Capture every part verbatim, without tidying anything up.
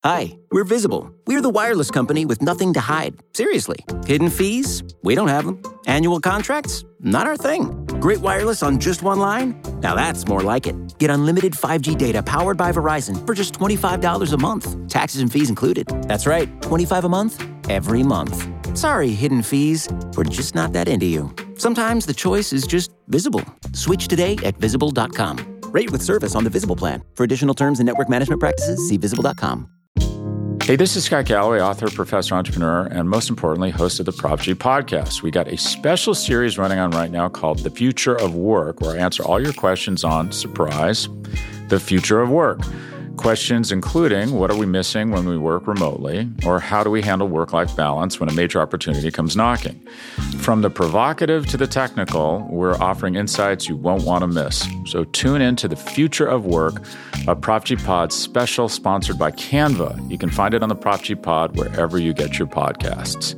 Hi, we're Visible. We're the wireless company with nothing to hide. Seriously. Hidden fees? We don't have them. Annual contracts? Not our thing. Great wireless on just one line? Now that's more like it. Get unlimited five G data powered by Verizon for just twenty-five dollars a month. Taxes and fees included. That's right, twenty-five dollars a month, every month. Sorry, hidden fees. We're just not that into you. Sometimes the choice is just Visible. Switch today at visible dot com. Rate with service on the Visible plan. For additional terms and network management practices, see visible dot com. Hey, this is Scott Galloway, author, professor, entrepreneur, and most importantly, host of the Prop G podcast. We got a special series running on right now called The Future of Work, where I answer all your questions on, surprise, the future of work. Questions including, what are we missing when we work remotely? Or how do we handle work-life balance when a major opportunity comes knocking? From the provocative to the technical, we're offering insights you won't want to miss. So tune in to The Future of Work, a Prop G Pod special sponsored by Canva. You can find it on the Prop G Pod wherever you get your podcasts.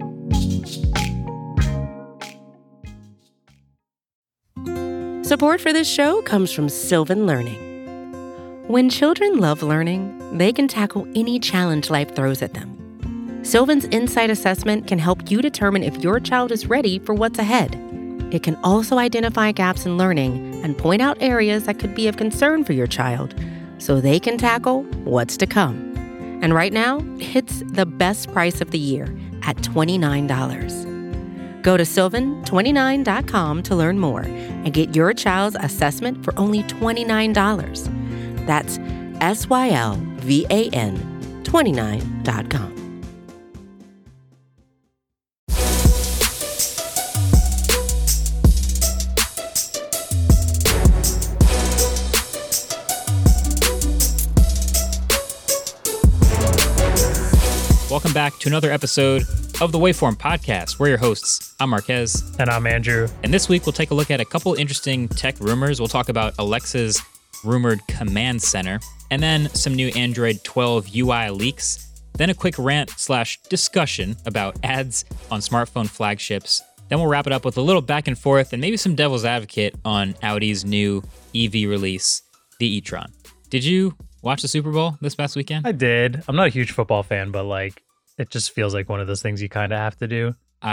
Support for this show comes from Sylvan Learning. When children love learning, they can tackle any challenge life throws at them. Sylvan's Insight Assessment can help you determine if your child is ready for what's ahead. It can also identify gaps in learning and point out areas that could be of concern for your child so they can tackle what's to come. And right now, it's the best price of the year at twenty-nine dollars. Go to sylvan twenty-nine dot com to learn more and get your child's assessment for only twenty-nine dollars. That's S Y L V A N twenty-nine dot com. Welcome back to another episode of the Waveform Podcast. We're your hosts. I'm Marquez. And I'm Andrew. And this week, we'll take a look at a couple interesting tech rumors. We'll talk about Alexa's rumored command center, and then some new Android twelve U I leaks, then a quick rant slash discussion about ads on smartphone flagships. Then we'll wrap it up with a little back and forth and maybe some devil's advocate on Audi's new E V release, the e-tron. Did you watch the Super Bowl this past weekend? I did. I'm not a huge football fan, but like, it just feels like one of those things you kind of have to do.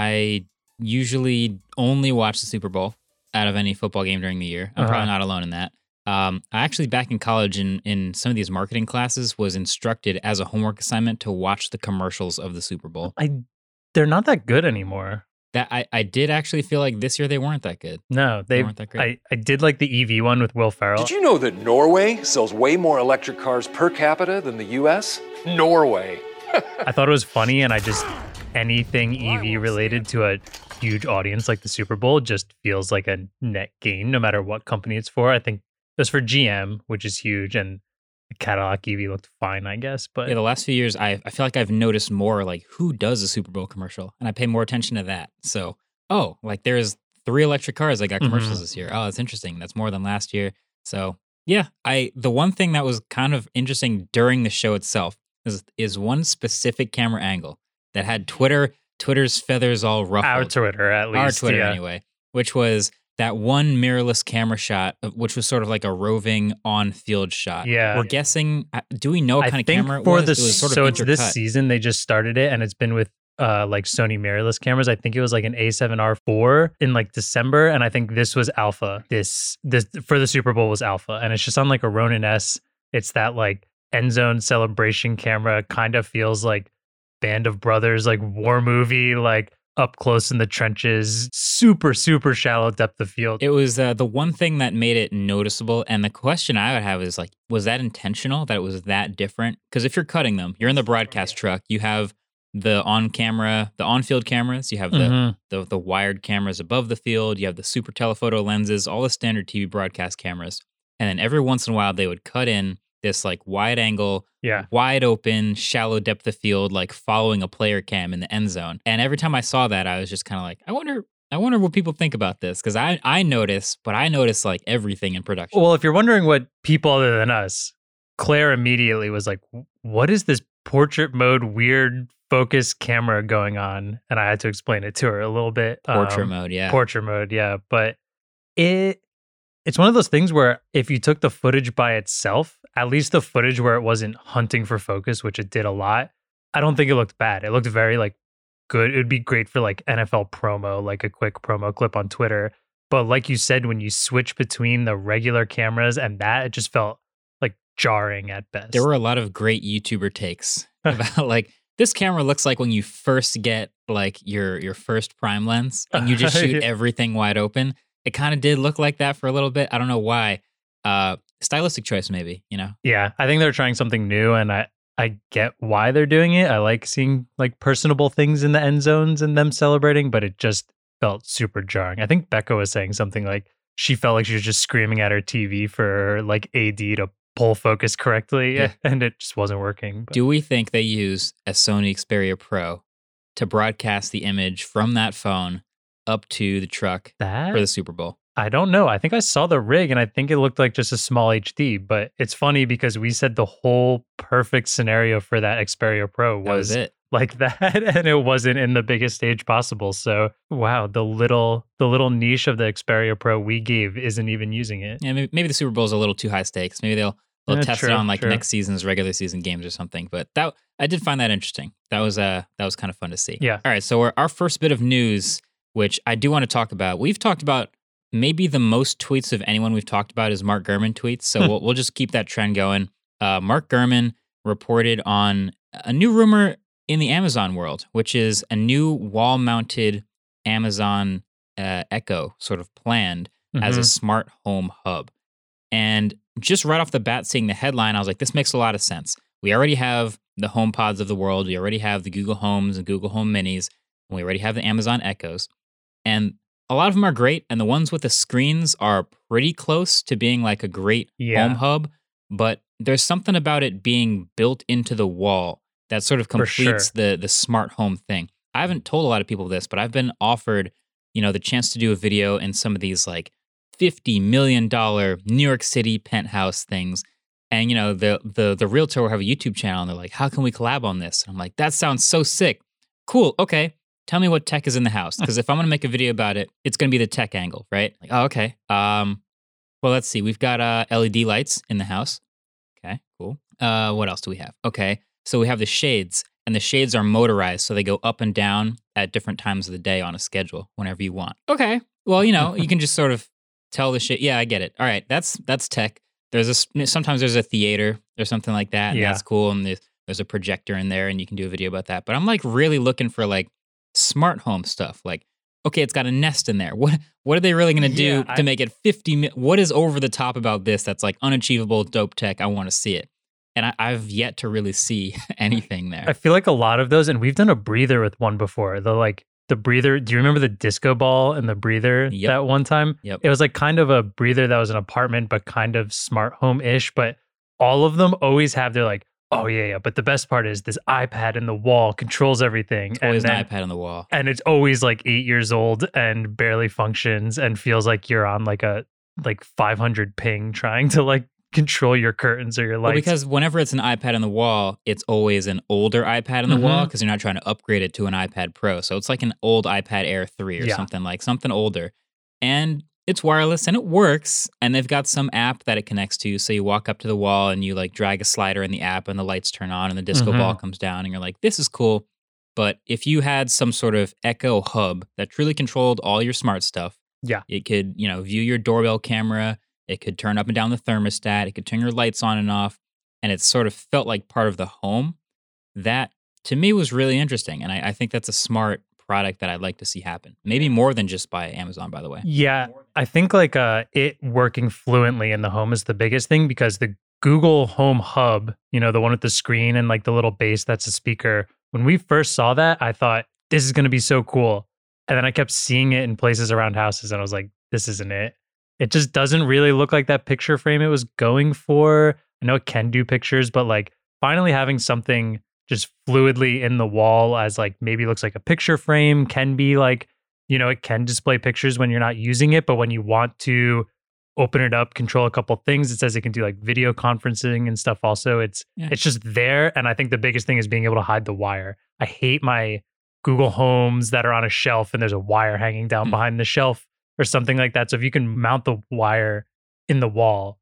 I usually only watch the Super Bowl out of any football game during the year. I'm uh-huh. probably not alone in that. Um, I actually, back in college, in, in some of these marketing classes, was instructed as a homework assignment to watch the commercials of the Super Bowl. I, they're not that good anymore. That I, I did actually feel like this year they weren't that good. No, they, they weren't that great. I, I did like the E V one with Will Ferrell. Did you know that Norway sells way more electric cars per capita than the U S? Norway. I thought it was funny, and I just, anything E V related to a huge audience like the Super Bowl just feels like a net gain, no matter what company it's for. I think it was for G M, which is huge, and the Cadillac E V looked fine, I guess. But yeah, the last few years, I I feel like I've noticed more like who does a Super Bowl commercial, and I pay more attention to that. So, oh, like there's three electric cars that got commercials mm-hmm. this year. Oh, that's interesting. That's more than last year. So yeah, I the one thing that was kind of interesting during the show itself is is one specific camera angle that had Twitter Twitter's feathers all ruffled. Our Twitter, at least. Our Twitter, yeah. anyway, which was that one mirrorless camera shot, which was sort of like a roving on-field shot. Yeah. We're guessing, do we know what I kind of think camera it for was? The, it was sort so of it's intercut. this season, they just started it, and it's been with uh, like Sony mirrorless cameras. I think it was like an A seven R four in like December, and I think this was alpha. This, this for the Super Bowl was alpha, and it's just on like a Ronin S. It's that like end zone celebration camera, kind of feels like Band of Brothers, like war movie, like up close in the trenches, super, super shallow depth of field. It was uh, the one thing that made it noticeable. And the question I would have is like, was that intentional that it was that different? Because if you're cutting them, you're in the broadcast truck, you have the on-camera, the on-field cameras, you have the, mm-hmm. the the wired cameras above the field, you have the super telephoto lenses, all the standard T V broadcast cameras. And then every once in a while, they would cut in this like wide angle, yeah. wide open, shallow depth of field, like following a player cam in the end zone. And every time I saw that, I was just kind of like, I wonder, I wonder what people think about this. Because I, I notice, but I notice like everything in production. Well, if you're wondering what people other than us, Claire immediately was like, what is this portrait mode weird focus camera going on? And I had to explain it to her a little bit. Portrait um, mode, yeah. Portrait mode, yeah. But it... It's one of those things where if you took the footage by itself at least the footage where it wasn't hunting for focus, which it did a lot, I don't think it looked bad. It looked very like good. It would be great for like N F L promo, like a quick promo clip on Twitter. But like you said, when you switch between the regular cameras and that, it just felt like jarring at best. There were a lot of great YouTuber takes about like, this camera looks like when you first get like your your first prime lens and you just shoot Yeah. everything wide open. It kind of did look like that for a little bit. I don't know why. Uh, stylistic choice, maybe, you know? Yeah, I think they're trying something new, and I I get why they're doing it. I like seeing like personable things in the end zones and them celebrating, but it just felt super jarring. I think Becca was saying something like she felt like she was just screaming at her T V for like A D to pull focus correctly, Yeah. and it just wasn't working. But Do we think they use a Sony Xperia Pro to broadcast the image from that phone up to the truck that for the Super Bowl? I don't know. I think I saw the rig and I think it looked like just a small H D, but it's funny because we said the whole perfect scenario for that Xperia Pro That was was it. like that, and it wasn't in the biggest stage possible. So wow, the little the little niche of the Xperia Pro we gave isn't even using it. Yeah, maybe, maybe the Super Bowl is a little too high stakes. Maybe they'll they'll Yeah, test true, it on like true. next season's regular season games or something. But that I did find that interesting. That was uh that was kind of fun to see. Yeah. All right, so our, our first bit of news, which I do want to talk about. We've talked about maybe the most tweets of anyone we've talked about is Mark Gurman tweets. So we'll we'll just keep that trend going. Uh, Mark Gurman reported on a new rumor in the Amazon world, which is a new wall-mounted Amazon uh, Echo sort of planned as a Mhm. smart home hub. And just right off the bat, seeing the headline, I was like, this makes a lot of sense. We already have the HomePods of the world. We already have the Google Homes and Google Home Minis. And we already have the Amazon Echoes. And a lot of them are great. And the ones with the screens are pretty close to being like a great Yeah. home hub. But there's something about it being built into the wall that sort of For completes sure. the the smart home thing. I haven't told a lot of people this, but I've been offered, you know, the chance to do a video in some of these like fifty million dollars New York City penthouse things. And, you know, the the the realtor will have a YouTube channel and they're like, how can we collab on this? And I'm like, that sounds so sick. Cool. Okay. Tell me what tech is in the house. Because if I'm going to make a video about it, it's going to be the tech angle, right? Like, oh, okay. Um, well, let's see. We've got uh, L E D lights in the house. Okay, cool. Uh, what else do we have? Okay. So we have the shades, and the shades are motorized. So they go up and down at different times of the day on a schedule whenever you want. Okay. Well, you know, you can just sort of tell the shit. Yeah, I get it. All right. That's that's tech. There's a, s- sometimes there's a theater or something like that. And Yeah. that's cool. And there's, there's a projector in there and you can do a video about that. But I'm like really looking for like smart home stuff. Like, okay, it's got a Nest in there. What what are they really going to do Yeah, to I- make it fifty? Mi- what is over the top about this that's like unachievable, dope tech? I want to see it. And I, I've yet to really see anything there. I feel like a lot of those, and we've done a breather with one before. The like the breather. Do you remember the disco ball and the breather Yep. that one time? Yep. It was like kind of a breather that was an apartment, but kind of smart home ish. But all of them always have their like, oh yeah, yeah. But the best part is this iPad in the wall controls everything. Always and an then- iPad on the wall. and it's always like eight years old and barely functions and feels like you're on like a like five hundred ping trying to like control your curtains or your lights. Well, because whenever it's an iPad on the wall, it's always an older iPad on the wall Mhm. because you're not trying to upgrade it to an iPad Pro. So it's like an old iPad Air three or Yeah. something like something older. And it's wireless and it works. And they've got some app that it connects to. So you walk up to the wall and you like drag a slider in the app and the lights turn on and the disco Mhm. ball comes down and you're like, this is cool. But if you had some sort of Echo hub that truly controlled all your smart stuff, Yeah. it could, you know, view your doorbell camera. It could turn up and down the thermostat. It could turn your lights on and off. And it sort of felt like part of the home. That, to me, was really interesting. And I, I think that's a smart product that I'd like to see happen. Maybe more than just by Amazon, by the way. Yeah, I think like uh it working fluently in the home is the biggest thing because the Google Home Hub, you know, the one with the screen and like the little base that's a speaker. When we first saw that, I thought this is going to be so cool. And then I kept seeing it in places around houses and I was like, this isn't it. It just doesn't really look like that picture frame it was going for. I know it can do pictures, but like finally having something just fluidly in the wall as like maybe looks like a picture frame can be like, you know, it can display pictures when you're not using it, but when you want to open it up, control a couple things, it says it can do like video conferencing and stuff also. It's Yeah. it's just there. And I think the biggest thing is being able to hide the wire. I hate my Google Homes that are on a shelf and there's a wire hanging down Mm. behind the shelf or something like that. So if you can mount the wire in the wall, Yeah.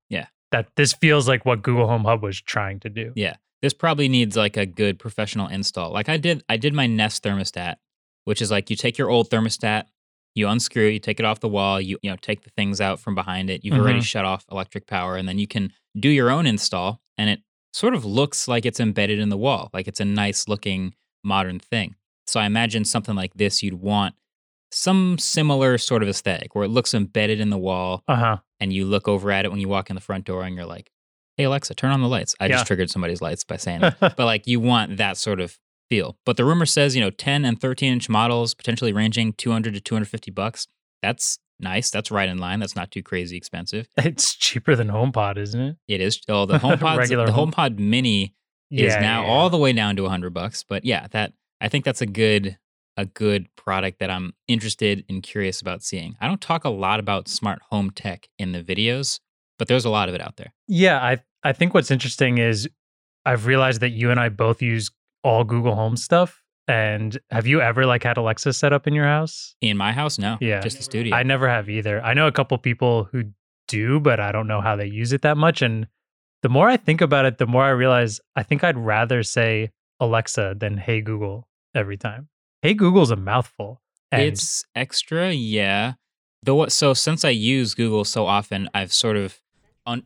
that this feels like what Google Home Hub was trying to do. Yeah. This probably needs like a good professional install. Like I did I did my Nest thermostat, which is like you take your old thermostat, you unscrew it, you take it off the wall, you you know, take the things out from behind it. You've Mhm. already shut off electric power, and then you can do your own install, and it sort of looks like it's embedded in the wall. Like it's a nice looking modern thing. So I imagine something like this you'd want some similar sort of aesthetic where it looks embedded in the wall, Uh-huh. and you look over at it when you walk in the front door and you're like, hey, Alexa, turn on the lights. I Yeah. just triggered somebody's lights by saying it. But like you want that sort of feel. But the rumor says, you know, ten and thirteen inch models, potentially ranging two hundred to two hundred fifty bucks. That's nice. That's right in line. That's not too crazy expensive. It's cheaper than HomePod, isn't it? It is. Oh, the HomePod, Regular the Home- HomePod Mini is Yeah, now yeah. all the way down to one hundred bucks. But yeah, that I think that's a good a good product that I'm interested and curious about seeing. I don't talk a lot about smart home tech in the videos, but there's a lot of it out there. Yeah, I I think what's interesting is I've realized that you and I both use all Google Home stuff. And have you ever like had Alexa set up in your house? In my house, no. Yeah. Just the studio. I never have either. I know a couple people who do, but I don't know how they use it that much. And the more I think about it, the more I realize I think I'd rather say Alexa than Hey Google every time. Hey Google's a mouthful. And It's extra, yeah. Though what so since I use Google so often, I've sort of un-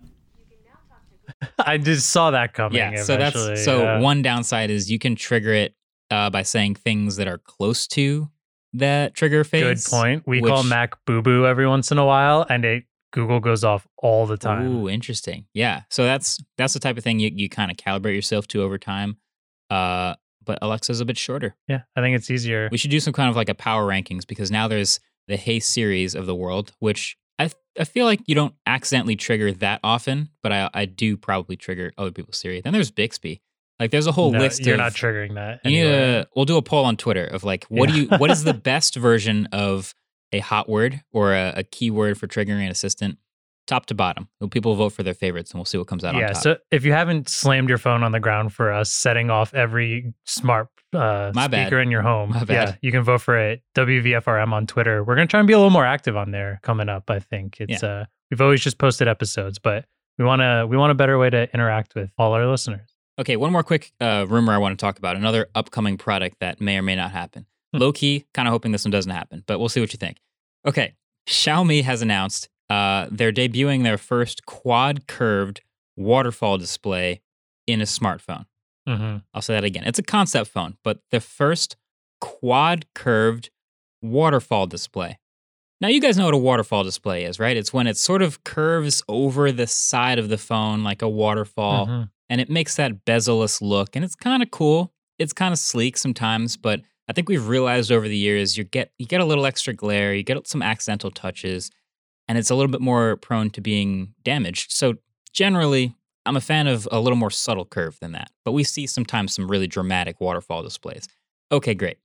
I just saw that coming. yeah, so eventually, that's so yeah. one downside is you can trigger it uh, by saying things that are close to that trigger Good phase. point. We call which- Mac Boo Boo every once in a while, and it Google goes off all the time. Ooh, interesting. Yeah. So that's that's the type of thing you, you kind of calibrate yourself to over time. Uh, but Alexa's a bit shorter. Yeah, I think it's easier. We should do some kind of like a power rankings because now there's the Hey series of the world, which I I feel like you don't accidentally trigger that often, but I I do probably trigger other people's Siri. Then there's Bixby. Like there's a whole No, list you're of not triggering that. You need anyway. a, we'll do a poll on Twitter of like, what do you, what is the best version of a hot word or a, a keyword for triggering an assistant, top to bottom? Well, people vote for their favorites, and we'll see what comes out Yeah, on top. so if you haven't slammed your phone on the ground for us, setting off every smart uh, My bad. speaker in your home, My bad. yeah, you can vote for it. W V F R M on Twitter. We're gonna try and be a little more active on there coming up. I think it's uh, we've always just posted episodes, but we want to we want a better way to interact with all our listeners. Okay, one more quick uh, rumor I want to talk about. Another upcoming product that may or may not happen. Hmm. Low key, kind of hoping this one doesn't happen, but we'll see what you think. Okay, Xiaomi has announced uh, they're debuting their first quad curved waterfall display in a smartphone. Mm-hmm. I'll say that again. It's a concept phone, but the first quad curved waterfall display. Now, you guys know what a waterfall display is, right? It's when it sort of curves over the side of the phone like a waterfall, Mhm. and it makes that bezel-less look, and it's kind of cool. It's kind of sleek sometimes, but I think we've realized over the years you get you get a little extra glare, you get some accidental touches, and it's a little bit more prone to being damaged. So generally, I'm a fan of a little more subtle curve than that, but we see sometimes some really dramatic waterfall displays. Okay, great.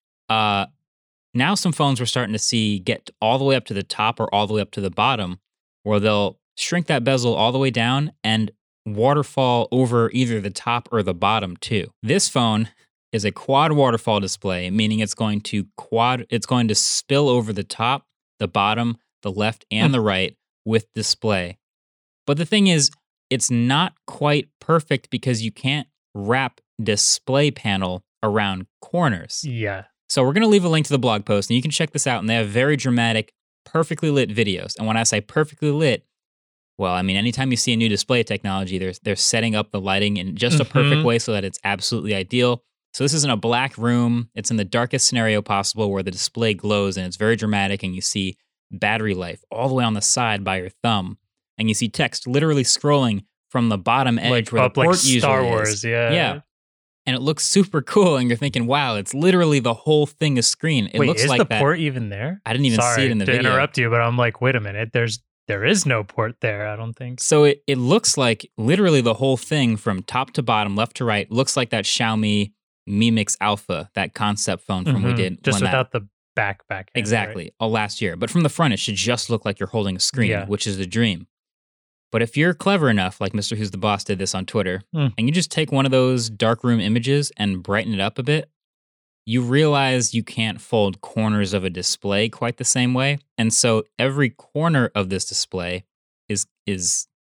Uh, now some phones we're starting to see get all the way up to the top or all the way up to the bottom, where they'll shrink that bezel all the way down and waterfall over either the top or the bottom too. This phone is a quad waterfall display, meaning it's going to quad, it's going to spill over the top, the bottom, the left, and the right with display. But the thing is, it's not quite perfect because you can't wrap display panel around corners. Yeah. So we're going to leave a link to the blog post, and you can check this out. And they have very dramatic, perfectly lit videos. And when I say perfectly lit, well, I mean, anytime you see a new display technology, they're, they're setting up the lighting in just a perfect Mhm. way so that it's absolutely ideal. So this is in a black room. It's in the darkest scenario possible where the display glows, and it's very dramatic, and you see battery life all the way on the side by your thumb. And you see text literally scrolling from the bottom edge Like where up the like port Star usually Wars, is. yeah. Yeah. And it looks super cool, and you're thinking, wow, it's literally the whole thing is screen. It Wait, looks is like the that. port even there? I didn't even Sorry see it in the to video. interrupt you, but I'm like, wait a minute. There's there is no port there. I don't think. So it, it looks like literally the whole thing from top to bottom, left to right, looks like that Xiaomi Mi Mix Alpha, that concept phone from we Mhm. did. just when that- without the back back. end, right? Exactly. All last year. But from the front, it should just look like you're holding a screen, Yeah. which is the dream. But if you're clever enough, like Mister Who's the Boss did this on Twitter, Mm. and you just take one of those darkroom images and brighten it up a bit, you realize you can't fold corners of a display quite the same way. And so every corner of this display is is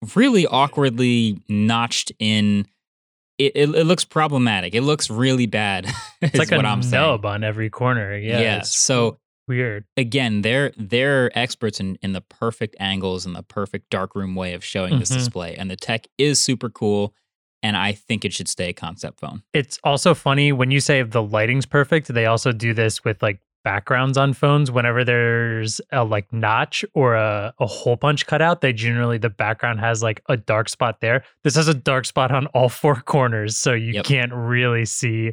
really awkwardly notched in. It, it, it looks problematic. It looks really bad. It's like what a I'm saying. nub on every corner. Yeah. Yeah. It's So weird. again, they're they're experts in, in the perfect angles and the perfect darkroom way of showing this Mhm. display. And the tech is super cool. And I think it should stay a concept phone. It's also funny when you say the lighting's perfect, they also do this with like backgrounds on phones. Whenever there's a like notch or a, a hole punch cutout, they generally, the background has like a dark spot there. This has a dark spot on all four corners. So you Yep. can't really see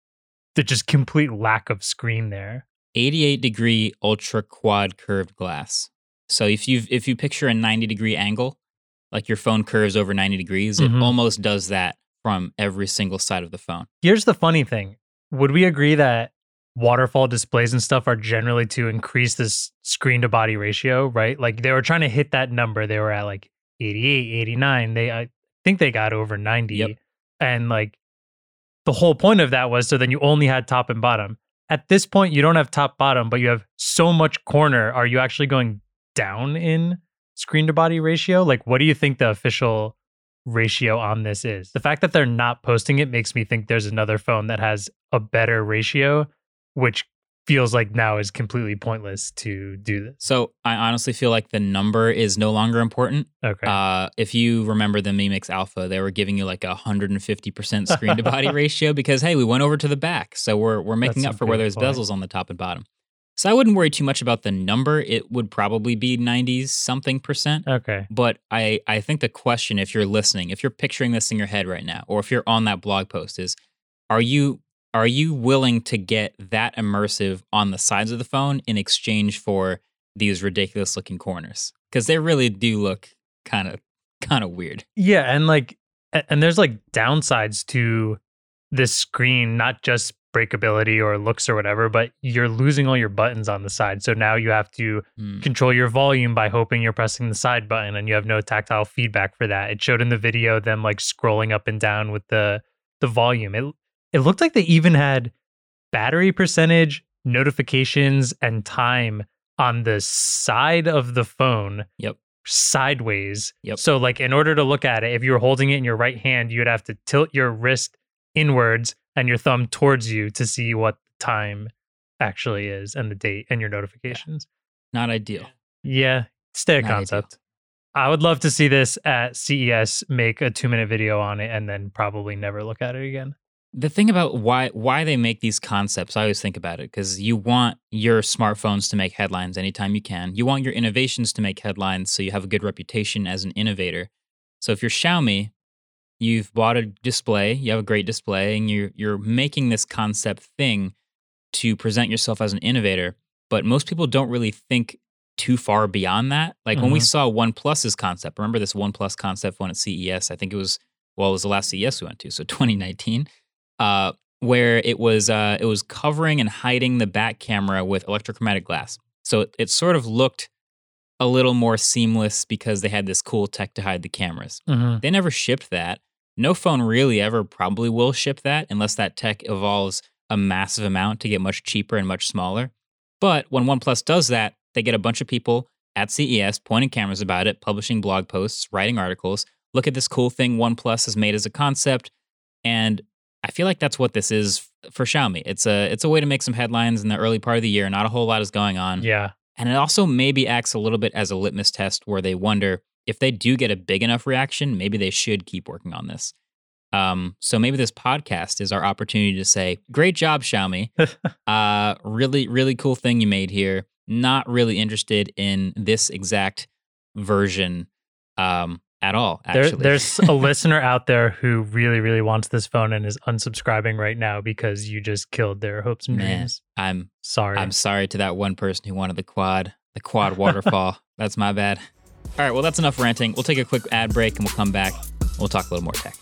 the just complete lack of screen there. eighty-eight degree ultra quad curved glass. So if you if you picture a ninety degree angle, like your phone curves over ninety degrees, Mhm. it almost does that from every single side of the phone. Here's the funny thing. Would we agree that waterfall displays and stuff are generally to increase this screen to body ratio, right? Like they were trying to hit that number. They were at like eighty-eight, eighty-nine. They, I think they got over ninety. Yep. And like the whole point of that was so then you only had top and bottom. At this point, you don't have top bottom, but you have so much corner. Are you actually going down in screen to body ratio? Like, what do you think the official ratio on this is? The fact that they're not posting it makes me think there's another phone that has a better ratio, which feels like now is completely pointless to do this. So I honestly feel like the number is no longer important. Okay. Uh, if you remember the Mi Mix Alpha, they were giving you like a one hundred fifty percent screen to body ratio because, hey, we went over to the back. So we're we're making That's up a for where good there's point. bezels on the top and bottom. So I wouldn't worry too much about the number. It would probably be ninety something percent. Okay. But I, I think the question, if you're listening, if you're picturing this in your head right now, or if you're on that blog post is, are you are you willing to get that immersive on the sides of the phone in exchange for these ridiculous looking corners? Because they really do look kind of kind of weird. Yeah, and like, a- and there's like downsides to this screen, not just breakability or looks or whatever, but you're losing all your buttons on the side. So now you have to Hmm. control your volume by hoping you're pressing the side button, and you have no tactile feedback for that. It showed in the video them like scrolling up and down with the the volume. It it looked like they even had battery percentage, notifications, and time on the side of the phone. Yep. Sideways. Yep. So like in order to look at it, if you were holding it in your right hand, you'd have to tilt your wrist inwards and your thumb towards you to see what the time actually is and the date and your notifications. Not ideal. Yeah, stay a Not ideal. concept. I would love to see this at C E S, make a two minute video on it, and then probably never look at it again. The thing about why why they make these concepts, I always think about it because you want your smartphones to make headlines anytime you can. You want your innovations to make headlines so you have a good reputation as an innovator. So if you're Xiaomi, you've bought a display, you have a great display, and you're you're making this concept thing to present yourself as an innovator. But most people don't really think too far beyond that. Like when we Mhm. saw OnePlus's concept, remember this OnePlus concept one at C E S? I think it was well, it was the last C E S we went to, so twenty nineteen. Uh, where it was uh, it was covering and hiding the back camera with electrochromatic glass. So it, it sort of looked a little more seamless because they had this cool tech to hide the cameras. Mhm. They never shipped that. No phone really ever probably will ship that unless that tech evolves a massive amount to get much cheaper and much smaller. But when OnePlus does that, they get a bunch of people at C E S pointing cameras about it, publishing blog posts, writing articles. Look at this cool thing OnePlus has made as a concept. And I feel like that's what this is for Xiaomi. It's a it's a way to make some headlines in the early part of the year. Not a whole lot is going on. Yeah. And it also maybe acts a little bit as a litmus test where they wonder if they do get a big enough reaction, maybe they should keep working on this. Um, so maybe this podcast is our opportunity to say, great job, Xiaomi. uh, really, really cool thing you made here. Not really interested in this exact version um, at all, There, actually. there's a listener out there who really, really wants this phone and is unsubscribing right now because you just killed their hopes and Man, dreams. I'm Sorry. I'm sorry to that one person who wanted the quad, the quad waterfall. That's my bad. All right, well, that's enough ranting. We'll take a quick ad break and we'll come back. We'll talk a little more tech.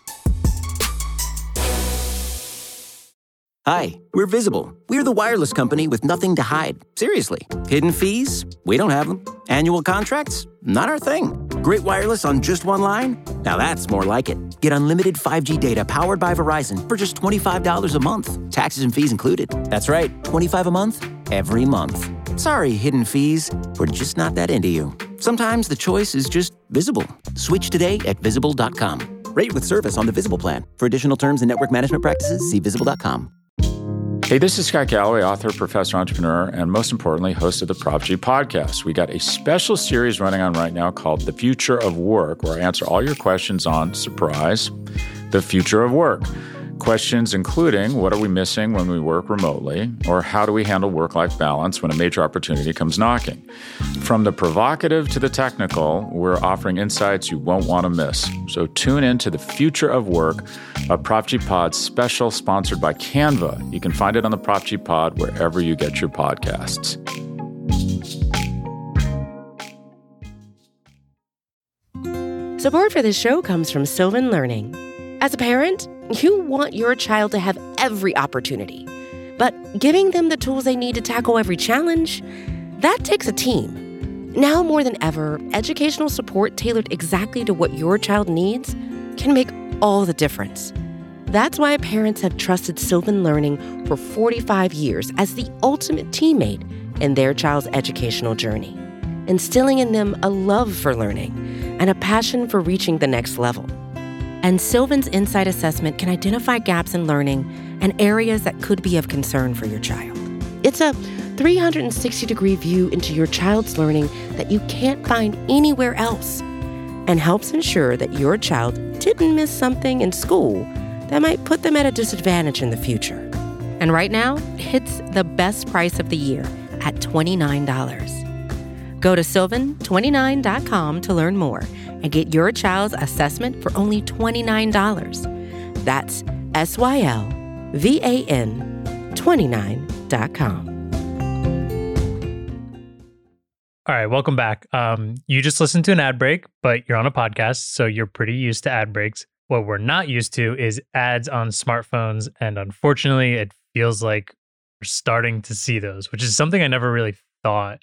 Hi, we're Visible. We're the wireless company with nothing to hide. Seriously. Hidden fees? We don't have them. Annual contracts? Not our thing. Great wireless on just one line? Now that's more like it. Get unlimited five G data powered by Verizon for just twenty-five dollars a month. Taxes and fees included. That's right, twenty-five dollars a month, every month. Sorry, hidden fees. We're just not that into you. Sometimes the choice is just visible. Switch today at visible dot com. Rate with service on the Visible plan. For additional terms and network management practices, see visible dot com. Hey, this is Scott Galloway, author, professor, entrepreneur, and most importantly, host of the Prop G podcast. We got a special series running on right now called The Future of Work, where I answer all your questions on, surprise, the future of work. Questions including, what are we missing when we work remotely? Or how do we handle work-life balance when a major opportunity comes knocking? From the provocative to the technical, we're offering insights you won't want to miss. So tune in to The Future of Work, a Prop G Pod special sponsored by Canva. You can find it on the Prop G Pod wherever you get your podcasts. Support for this show comes from Sylvan Learning. As a parent, you want your child to have every opportunity, but giving them the tools they need to tackle every challenge, that takes a team. Now more than ever, educational support tailored exactly to what your child needs can make all the difference. That's why parents have trusted Sylvan Learning for forty-five years as the ultimate teammate in their child's educational journey, instilling in them a love for learning and a passion for reaching the next level. And Sylvan's Insight Assessment can identify gaps in learning and areas that could be of concern for your child. It's a three hundred sixty degree view into your child's learning that you can't find anywhere else, and helps ensure that your child didn't miss something in school that might put them at a disadvantage in the future. And right now, it's the best price of the year at twenty-nine dollars. Go to sylvan twenty-nine dot com to learn more and get your child's assessment for only twenty-nine dollars. That's S Y L V A N twenty-nine dot com. All right, welcome back. Um, you just listened to an ad break, but you're on a podcast, so you're pretty used to ad breaks. What we're not used to is ads on smartphones, and unfortunately, it feels like we're starting to see those, which is something I never really thought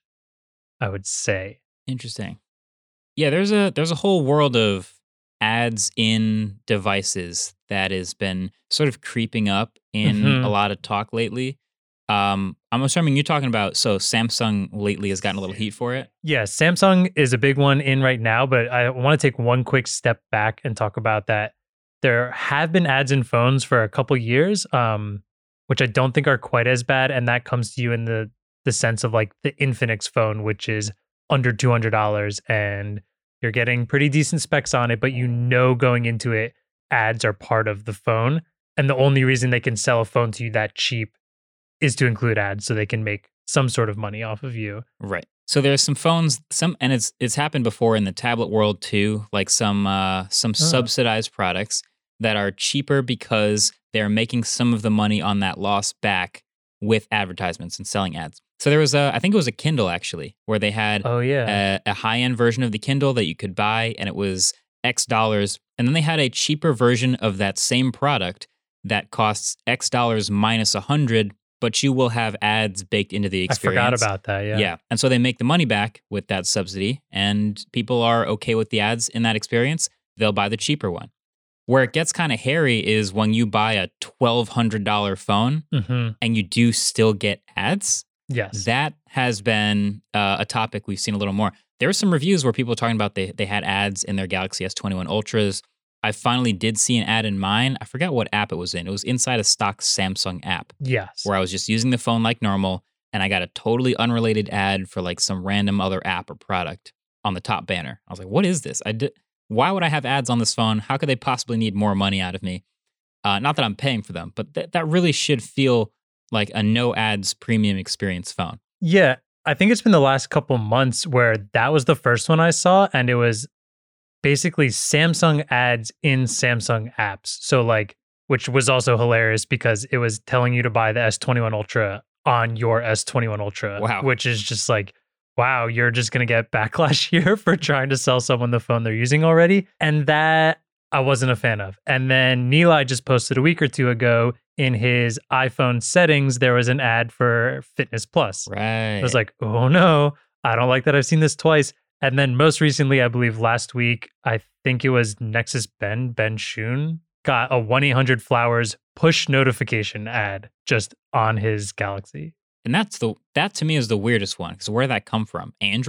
I would say. Interesting. Yeah, there's a there's a whole world of ads in devices that has been sort of creeping up in Mhm. a lot of talk lately. Um, I'm assuming you're talking about, so Samsung lately has gotten a little heat for it. Yeah, Samsung is a big one in right now, but I want to take one quick step back and talk about that. There have been ads in phones for a couple years, um, which I don't think are quite as bad, and that comes to you in the the sense of like the Infinix phone, which is under two hundred dollars, and you're getting pretty decent specs on it, but you know going into it, ads are part of the phone, and the only reason they can sell a phone to you that cheap is to include ads so they can make some sort of money off of you. Right. So there's some phones, some, and it's it's happened before in the tablet world too, like some uh, some Oh. subsidized products that are cheaper because they're making some of the money on that loss back with advertisements and selling ads. So there was a, I think it was a Kindle actually, where they had Oh yeah. a, a high-end version of the Kindle that you could buy, and it was X dollars. And then they had a cheaper version of that same product that costs X dollars minus one hundred, but you will have ads baked into the I experience. forgot about that. Yeah. Yeah. And so they make the money back with that subsidy, and people are okay with the ads in that experience. They'll buy the cheaper one. Where it gets kind of hairy is when you buy a twelve hundred dollars phone hmm and you do still get ads. Yes. That has been uh, a topic we've seen a little more. There were some reviews where people were talking about they, they had ads in their Galaxy S twenty-one Ultras. I finally did see an ad in mine. I forgot what app it was in. It was inside a stock Samsung app yes. where I was just using the phone like normal, and I got a totally unrelated ad for like some random other app or product on the top banner. I was like, what is this? I did. Why would I have ads on this phone? How could they possibly need more money out of me? Uh, not that I'm paying for them, but th- that really should feel like a no ads premium experience phone. Yeah. I think it's been the last couple months where that was the first one I saw, and it was basically Samsung ads in Samsung apps. So like, which was also hilarious because it was telling you to buy the S twenty-one Ultra on your S twenty-one Ultra, Wow. which is just like, wow, you're just going to get backlash here for trying to sell someone the phone they're using already. And that I wasn't a fan of. And then Nilay just posted a week or two ago in his iPhone settings, there was an ad for Fitness Plus. Right. I was like, oh no, I don't like that. I've seen this twice. And then most recently, I believe last week, I think it was Nexus Ben, Ben Shun, got a one eight hundred flowers push notification ad just on his Galaxy. and that's the that to me is the weirdest one, because where did that come from? Android?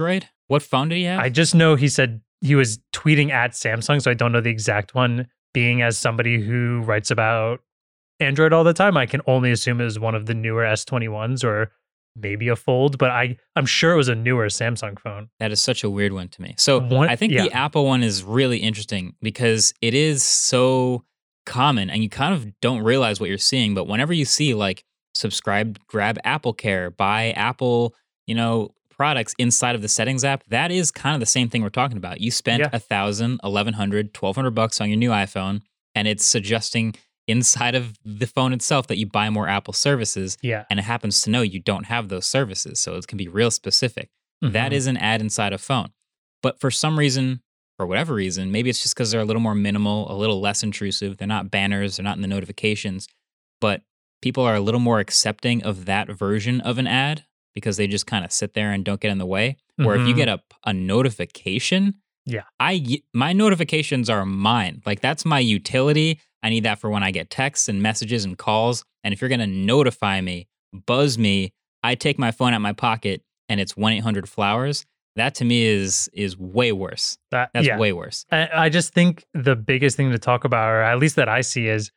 What phone did he have? I just know he said he was tweeting at Samsung, so I don't know the exact one. Being as somebody who writes about Android all the time, I can only assume it was one of the newer S twenty-ones or maybe a Fold, but I, I'm sure it was a newer Samsung phone. That is such a weird one to me. So One- I think yeah. the Apple one is really interesting because it is so common and you kind of don't realize what you're seeing. But whenever you see like subscribe, grab Apple Care, buy Apple, you know, products inside of the settings app, that is kind of the same thing we're talking about. You spent Yeah. a thousand, eleven hundred, twelve hundred bucks on your new iPhone, and it's suggesting inside of the phone itself that you buy more Apple services. Yeah. And it happens to know you don't have those services. So it can be real specific. That Mhm. is an ad inside a phone. But for some reason, for whatever reason, maybe it's just because they're a little more minimal, a little less intrusive. They're not banners, they're not in the notifications. But people are a little more accepting of that version of an ad because they just kind of sit there and don't get in the way. Where if you Mhm. get a, a notification, Yeah. I my notifications are mine. Like that's my utility. I need that for when I get texts and messages and calls. And if you're going to notify me, buzz me, I take my phone out my pocket and it's one eight hundred flowers. That to me is is way worse. That, That's yeah. way worse. I, I just think the biggest thing to talk about, or at least that I see, is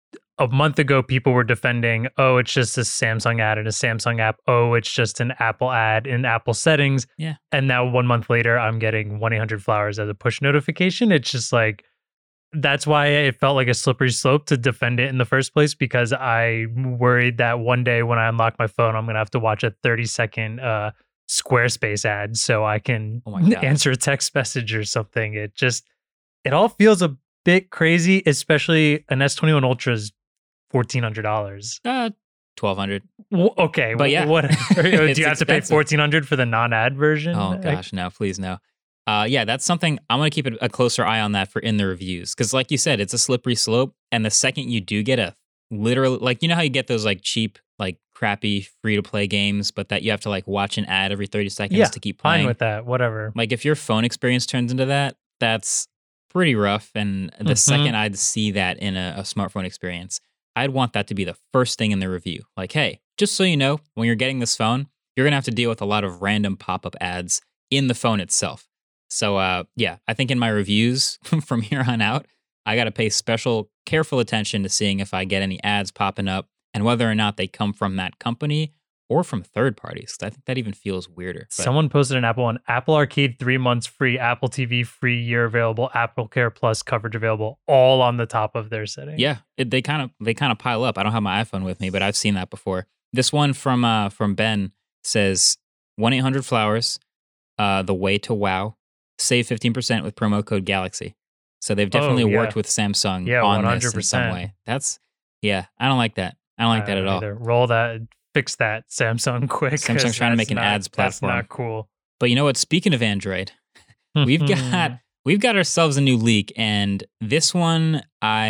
a month ago, people were defending, oh, it's just a Samsung ad in a Samsung app. Oh, it's just an Apple ad in Apple settings. Yeah. And now one month later, I'm getting one eight hundred flowers as a push notification. It's just like, that's why it felt like a slippery slope to defend it in the first place, because I worried that one day when I unlock my phone, I'm going to have to watch a thirty second uh, Squarespace ad so I can Oh my God. answer a text message or something. It just, it all feels a bit crazy, especially an S twenty-one Ultra is fourteen hundred dollars. Uh, twelve hundred. W- okay. But yeah. Whatever. Do It's you have to pay expensive. fourteen hundred dollars for the non-ad version? Oh I- gosh, no, please no. Uh, yeah, that's something I'm going to keep a a closer eye on that for in the reviews. Because like you said, it's a slippery slope. And the second you do get a literally, like, you know how you get those like cheap, like crappy free to play games, but that you have to like watch an ad every thirty seconds Yeah, to keep playing. Fine with that. Whatever. Like if your phone experience turns into that, that's pretty rough. And the Mhm. second I'd see that in a, a smartphone experience, I'd want that to be the first thing in the review. Like, hey, just so you know, when you're getting this phone, you're going to have to deal with a lot of random pop-up ads in the phone itself. So uh, yeah, I think in my reviews from here on out, I got to pay special, careful attention to seeing if I get any ads popping up and whether or not they come from that company or from third parties. 'Cause I think that even feels weirder. But Someone posted an Apple one. Apple Arcade three months free, Apple T V free year available, Apple Care Plus coverage available, all on the top of their setting. yeah, it, they kind of they kind of pile up. I don't have my iPhone with me, but I've seen that before. This one from uh, from Ben says one eight hundred flowers, uh, the way to wow, save fifteen percent with promo code Galaxy. So they've definitely Oh, yeah. worked with Samsung Yeah, on one this hundred in some percent. way. That's yeah, I don't like that. I don't like that I at don't all. either. Roll that, fix that, Samsung quick. 'cause Samsung's trying to make that's an not- ads platform. That's not cool. But you know what? Speaking of Android, we've got we've got ourselves a new leak, and this one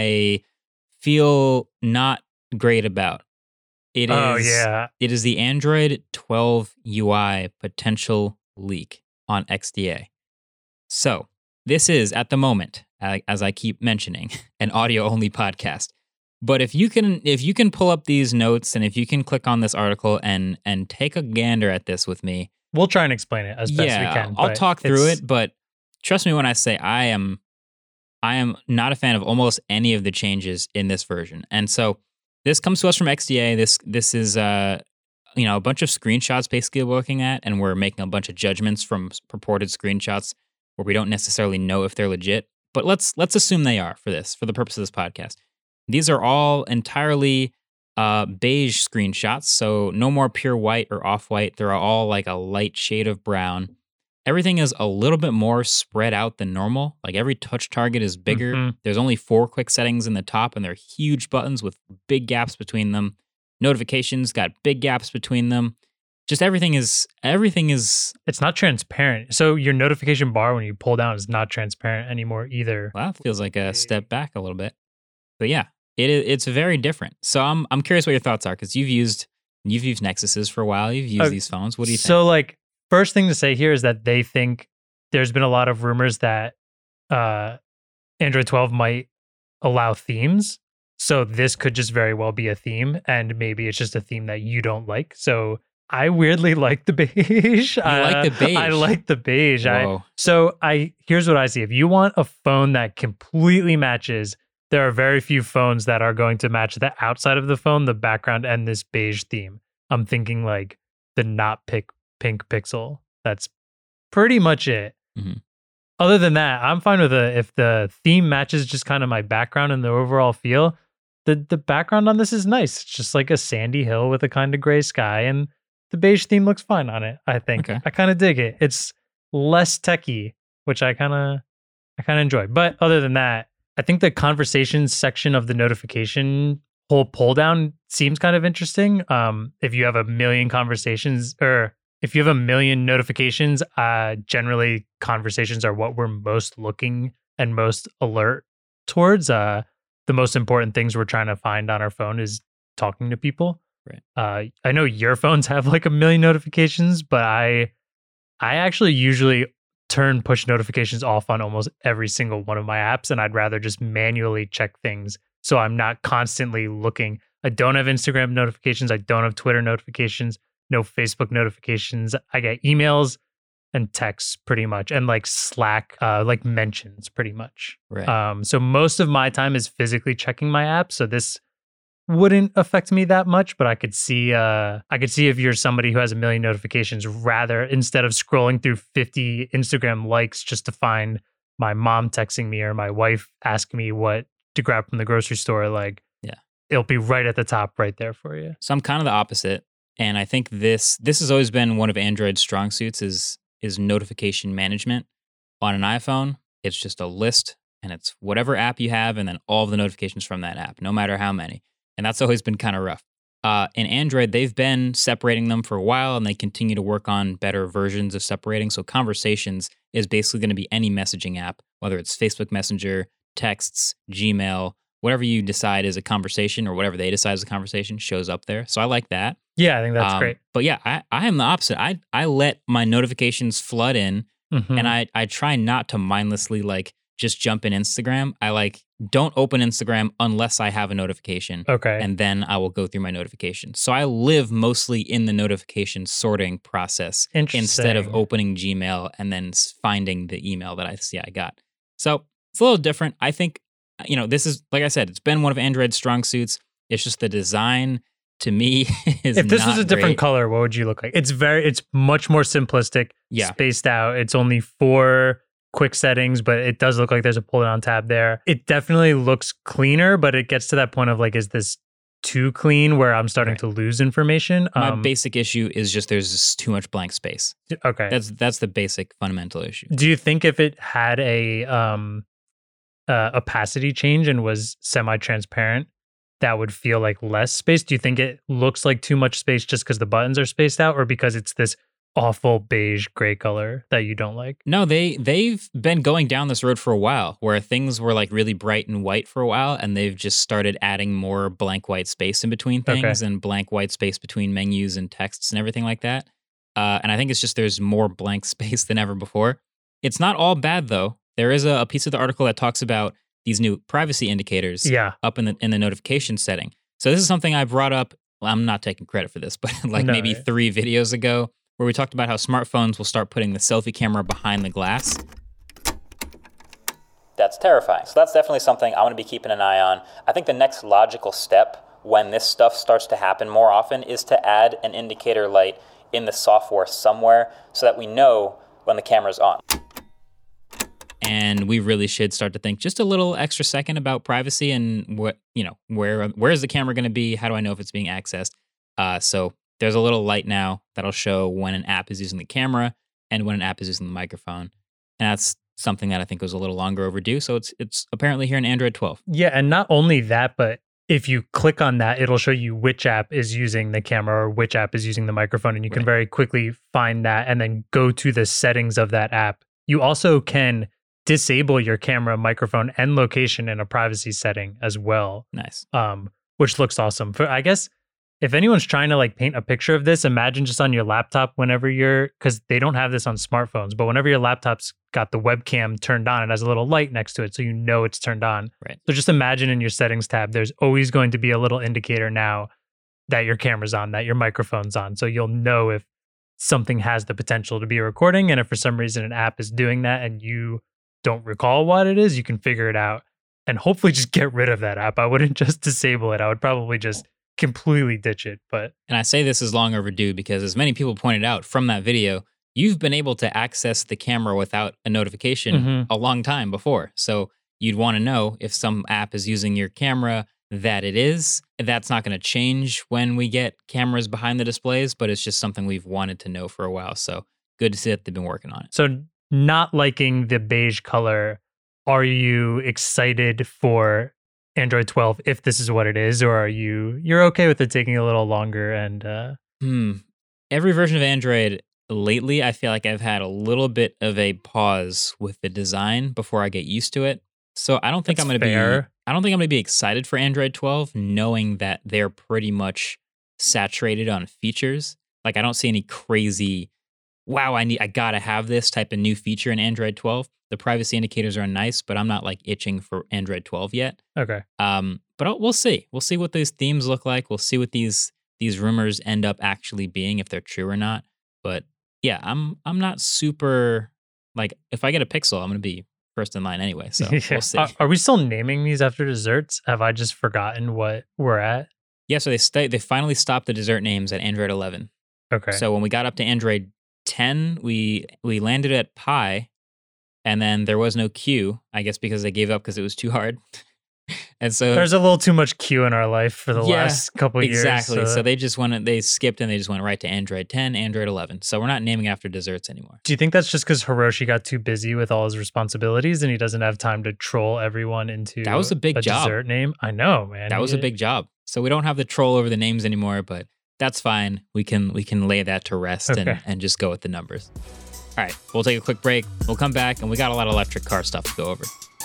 I feel not great about. It is Oh, yeah. it is the Android twelve U I potential leak on X D A. So this is at the moment, uh, as I keep mentioning, an audio only podcast. But if you can if you can pull up these notes and if you can click on this article and and take a gander at this with me, We'll try and explain it as best yeah, we can. I'll but talk through it's- it, but trust me when I say I am I am not a fan of almost any of the changes in this version. And so this comes to us from X D A. This this is uh you know a bunch of screenshots basically we're looking at, and we're making a bunch of judgments from s- purported screenshots where we don't necessarily know if they're legit. But let's let's assume they are for this for the purpose of this podcast. These are all entirely uh, beige screenshots, so no more pure white or off-white. They're all like a light shade of brown. Everything is a little bit more spread out than normal. Like every touch target is bigger. Mhm. There's only four quick settings in the top, and they're huge buttons with big gaps between them. Notifications got big gaps between them. Just everything is everything is It's not transparent. So your notification bar when you pull down is not transparent anymore either. well, it feels like a step back a little bit. But yeah, it is it's very different. So I'm I'm curious what your thoughts are because you've used you've used Nexuses for a while. You've used Uh, these phones. What do you think? So, like, first thing to say here is that they think there's been a lot of rumors that uh, Android twelve might allow themes. So this could just very well be a theme, and maybe it's just a theme that you don't like. So I weirdly like the beige. You uh, like the beige? I like the beige. Whoa. I, so I here's what I see. If you want a phone that completely matches, there are very few phones that are going to match the outside of the phone, the background, and this beige theme. I'm thinking like the not pick pink Pixel. That's pretty much it. Mm-hmm. Other than that, I'm fine with it. If the theme matches just kind of my background and the overall feel, the the background on this is nice. It's just like a sandy hill with a kind of gray sky, and the beige theme looks fine on it, I think. Okay. I kind of dig it. It's less techy, which I kind of I kind of enjoy. But other than that, I think the conversations section of the notification whole pull down seems kind of interesting. Um, if you have a million conversations or if you have a million notifications, uh, generally conversations are what we're most looking and most alert towards. Uh, the most important things we're trying to find on our phone is talking to people. Right. Uh, I know your phones have like a million notifications, but I, I actually usually turn push notifications off on almost every single one of my apps, and I'd rather just manually check things so I'm not constantly looking. I don't have Instagram notifications. I don't have Twitter notifications. No Facebook notifications. I get emails and texts pretty much, and like Slack, uh, like mentions pretty much. Right. Um, so most of my time is physically checking my app. So this wouldn't affect me that much, but I could see uh I could see if you're somebody who has a million notifications, rather instead of scrolling through fifty Instagram likes just to find my mom texting me or my wife asking me what to grab from the grocery store, like yeah, it'll be right at the top right there for you. So I'm kind of the opposite. And I think this this has always been one of Android's strong suits is is notification management. On an iPhone, it's just a list and it's whatever app you have and then all of the notifications from that app, no matter how many. And that's always been kind of rough. Uh, in Android, they've been separating them for a while, and they continue to work on better versions of separating. So Conversations is basically going to be any messaging app, whether it's Facebook Messenger, texts, Gmail, whatever you decide is a conversation or whatever they decide is a conversation shows up there. So I like that. Yeah, I think that's um, great. But yeah, I, I am the opposite. I I let my notifications flood in, Mhm. and I, I try not to mindlessly like just jump in Instagram. I like don't open Instagram unless I have a notification. Okay. And then I will go through my notifications. So I live mostly in the notification sorting process instead of Interesting. opening Gmail and then s- finding the email that I see I got. So it's a little different. I think, you know, this is, like I said, it's been one of Android's strong suits. It's just the design to me is If this not was a different great. color, what would you look like? It's very, it's much more simplistic, Yeah. spaced out. It's only four quick settings, but it does look like there's a pull down tab there. It definitely looks cleaner, but it gets to that point of like, is this too clean where I'm starting Right. to lose information? My Um, basic issue is just there's just too much blank space. okay. That's that's the basic fundamental issue. Do you think if it had a um uh, opacity change and was semi-transparent, that would feel like less space? Do you think it looks like too much space just because the buttons are spaced out, or because it's this awful beige gray color that you don't like? No, they they've been going down this road for a while where things were like really bright and white for a while, and they've just started adding more blank white space in between Okay. things and blank white space between menus and texts and everything like that. Uh, and I think it's just there's more blank space than ever before. It's not all bad though. There is a, a piece of the article that talks about these new privacy indicators Yeah. up in the in the notification setting. So this is something I brought up. Well, I'm not taking credit for this, but like No, maybe right. three videos ago, where we talked about how smartphones will start putting the selfie camera behind the glass. That's terrifying. So that's definitely something I'm going to be keeping an eye on. I think the next logical step when this stuff starts to happen more often is to add an indicator light in the software somewhere so that we know when the camera's on. And we really should start to think just a little extra second about privacy and what, you know, where where is the camera going to be? How do I know if it's being accessed? Uh, so there's a little light now that'll show when an app is using the camera and when an app is using the microphone. And that's something that I think was a little longer overdue. So it's it's apparently here in Android twelve. Yeah, and not only that, but if you click on that, it'll show you which app is using the camera or which app is using the microphone, and you can Right. very quickly find that and then go to the settings of that app. You also can disable your camera, microphone, and location in a privacy setting as well, Nice. um, which looks awesome. For I guess if anyone's trying to like paint a picture of this, imagine just on your laptop whenever you're, because they don't have this on smartphones, but whenever your laptop's got the webcam turned on, it has a little light next to it, so you know it's turned on. Right. So just imagine in your settings tab, there's always going to be a little indicator now that your camera's on, that your microphone's on. So you'll know if something has the potential to be a recording. And if for some reason an app is doing that and you don't recall what it is, you can figure it out and hopefully just get rid of that app. I wouldn't just disable it. I would probably just completely ditch it. But And I say this is long overdue because, as many people pointed out from that video, you've been able to access the camera without a notification Mhm. a long time before. So you'd want to know if some app is using your camera, that it is. That's not going to change when we get cameras behind the displays, but it's just something we've wanted to know for a while. So good to see that they've been working on it. so not liking the beige color, are you excited for Android twelve if this is what it is, or are you you're okay with it taking a little longer? And uh Hmm. Every version of Android lately, I feel like I've had a little bit of a pause with the design before I get used to it. So I don't think That's I'm going to be fair. I don't think I'm going to be excited for Android twelve, knowing that they're pretty much saturated on features. Like I don't see any crazy, wow, I need I got to have this type of new feature in Android twelve. The privacy indicators are nice, but I'm not like itching for Android twelve yet. okay. Um, but I'll- we'll see. We'll see what these themes look like. We'll see what these these rumors end up actually being, if they're true or not. But yeah, I'm I'm not super like, if I get a Pixel, I'm gonna be first in line anyway. So Yeah. we'll see. Are, are we still naming these after desserts? Have I just forgotten what we're at? Yeah, so they sta they finally stopped the dessert names at Android eleven. Okay. So when we got up to Android ten, we we landed at Pi, and then there was no Q. I guess because they gave up because it was too hard. And so there's a little too much Q in our life for the Yeah, last couple years. exactly. So so- they just went, they skipped and they just went right to Android ten, Android eleven. So we're not naming after desserts anymore. Do you think that's just because Hiroshi got too busy with all his responsibilities and he doesn't have time to troll everyone into That was a big job. dessert name? I know, man. That was a He- big job. So we don't have the troll over the names anymore, but that's fine. We can we can lay that to rest and, Okay. and just go with the numbers. All right, we'll take a quick break. We'll come back, and we got a lot of electric car stuff to go over.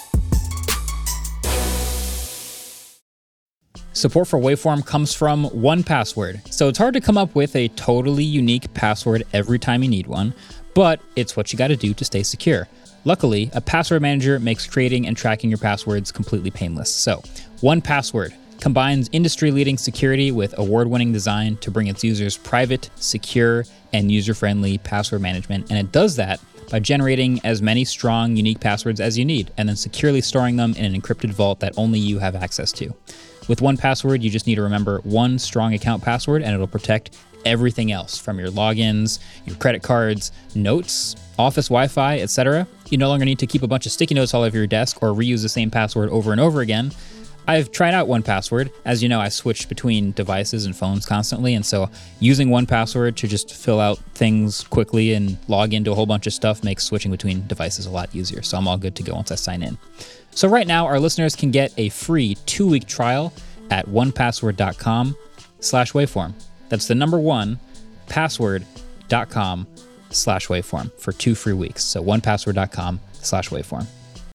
Support for Waveform comes from one Password. So it's hard to come up with a totally unique password every time you need one, but it's what you got to do to stay secure. Luckily, a password manager makes creating and tracking your passwords completely painless. So, one Password combines industry-leading security with award-winning design to bring its users private, secure, and user-friendly password management, and it does that by generating as many strong, unique passwords as you need, and then securely storing them in an encrypted vault that only you have access to. With one Password, you just need to remember one strong account password, and it'll protect everything else from your logins, your credit cards, notes, office Wi-Fi, et cetera. You no longer need to keep a bunch of sticky notes all over your desk or reuse the same password over and over again. I've tried out one Password. As you know, I switch between devices and phones constantly, and so using one Password to just fill out things quickly and log into a whole bunch of stuff makes switching between devices a lot easier, so I'm all good to go once I sign in. So right now, our listeners can get a free two-week trial at onepassword.com slash waveform. That's the number one, password.com slash waveform for two free weeks. So onepassword.com slash waveform.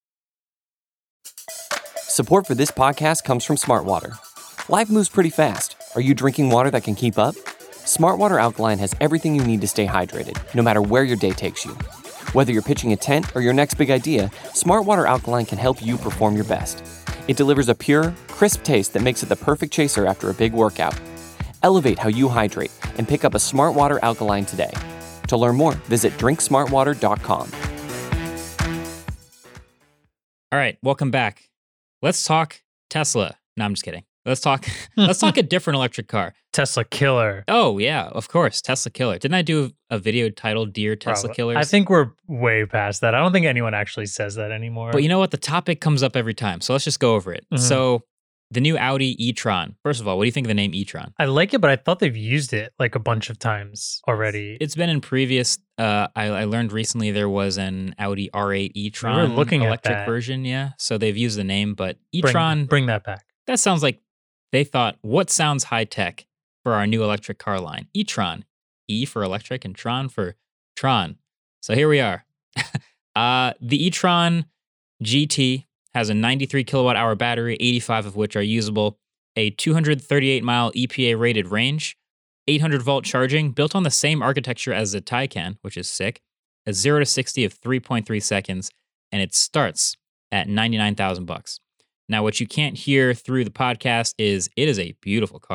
Support for this podcast comes from Smartwater. Life moves pretty fast. Are you drinking water that can keep up? Smartwater Alkaline has everything you need to stay hydrated, no matter where your day takes you. Whether you're pitching a tent or your next big idea, Smartwater Alkaline can help you perform your best. It delivers a pure, crisp taste that makes it the perfect chaser after a big workout. Elevate how you hydrate and pick up a Smartwater Alkaline today. To learn more, visit drink smartwater dot com. All right, welcome back. Let's talk Tesla. No, I'm just kidding. Let's talk let's talk a different electric car. Tesla killer. Oh, yeah, of course, Tesla killer. Didn't I do a video titled Dear Tesla Probably. Killers? I think we're way past that. I don't think anyone actually says that anymore. But you know what? The topic comes up every time. So let's just go over it. Mhm. So the new Audi e-tron. First of all, what do you think of the name e-tron? I like it, but I thought they've used it like a bunch of times already. It's been in previous, uh, I, I learned recently there was an Audi R eight e-tron looking at electric that. version, yeah. So they've used the name, but bring, e-tron, bring that back. that sounds like they thought, what sounds high-tech for our new electric car line? e-tron. E for electric and Tron for Tron. So here we are. uh, the e-tron G T has a ninety-three kilowatt hour battery, eighty-five of which are usable, a two hundred thirty-eight mile E P A rated range, eight hundred volt charging, built on the same architecture as the Taycan, which is sick, a zero to sixty of three point three seconds, and it starts at ninety-nine thousand bucks. Now, what you can't hear through the podcast is it is a beautiful car.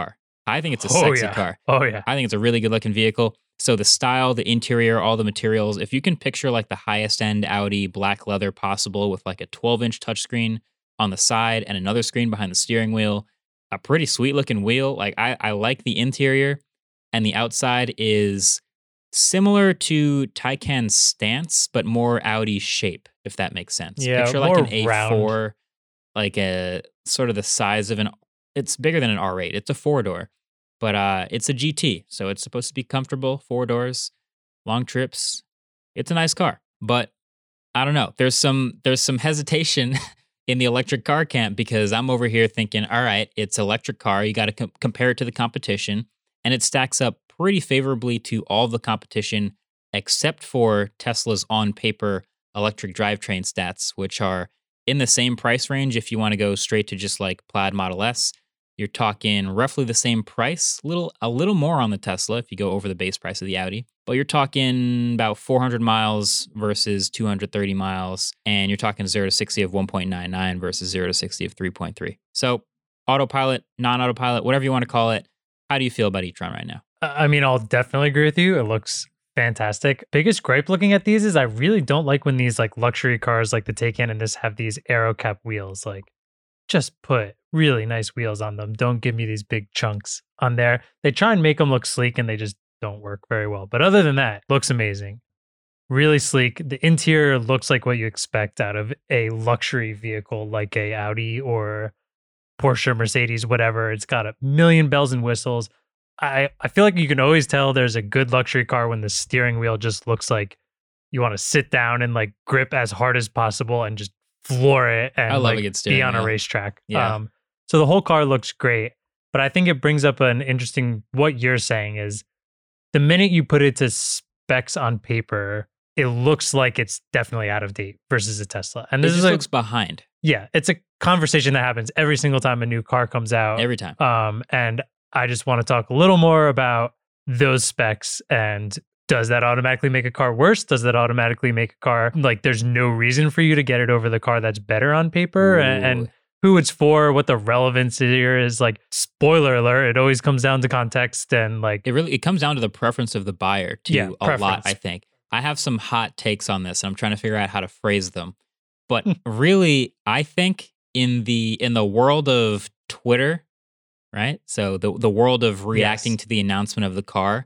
I think it's a Oh, sexy yeah. car. Oh, yeah. I think it's a really good looking vehicle. So the style, the interior, all the materials, if you can picture like the highest end Audi black leather possible with like a twelve inch touchscreen on the side and another screen behind the steering wheel, a pretty sweet looking wheel. Like I, I like the interior, and the outside is similar to Taycan's stance, but more Audi shape, if that makes sense. Yeah, Picture like more an A four, round. like a sort of the size of an, it's bigger than an R eight. It's a four door. But uh, it's a G T, so it's supposed to be comfortable, four doors, long trips. It's a nice car, but I don't know. There's some there's some hesitation in the electric car camp because I'm over here thinking, all right, it's electric car. You got to com- compare it to the competition, and it stacks up pretty favorably to all the competition except for Tesla's on-paper electric drivetrain stats, which are in the same price range if you want to go straight to just like Plaid Model S. You're talking roughly the same price, little a little more on the Tesla if you go over the base price of the Audi. But you're talking about four hundred miles versus two hundred thirty miles, and you're talking zero to sixty of one point nine nine versus zero to sixty of three point three. So autopilot, non-autopilot, whatever you want to call it. How do you feel about e-tron right now? I mean, I'll definitely agree with you. It looks fantastic. Biggest gripe looking at these is I really don't like when these like luxury cars like the Taycan and this have these aero cap wheels. Like, just put really nice wheels on them. Don't give me these big chunks on there. They try and make them look sleek and they just don't work very well. But other than that, looks amazing. Really sleek. The interior looks like what you expect out of a luxury vehicle like a Audi or Porsche, Mercedes, whatever. It's got a million bells and whistles. I, I feel like you can always tell there's a good luxury car when the steering wheel just looks like you want to sit down and like grip as hard as possible and just floor it and I love like a good steering be on wheel. a racetrack. Yeah. Um, so the whole car looks great, but I think it brings up an interesting, what you're saying is the minute you put it to specs on paper, it looks like it's definitely out of date versus a Tesla. And It this just is like, looks behind yeah, it's a conversation that happens every single time a new car comes out. every time. Um, and I just want to talk a little more about those specs and does that automatically make a car worse? Does that automatically make a car like there's no reason for you to get it over the car that's better on paper? And, and who it's for, what the relevance here is. Like, spoiler alert, it always comes down to context and like It really it comes down to the preference of the buyer to Yeah, a lot, preference. I think. I have some hot takes on this and I'm trying to figure out how to phrase them. But really, I think in the in the world of Twitter, right? So the the world of reacting Yes. to the announcement of the car,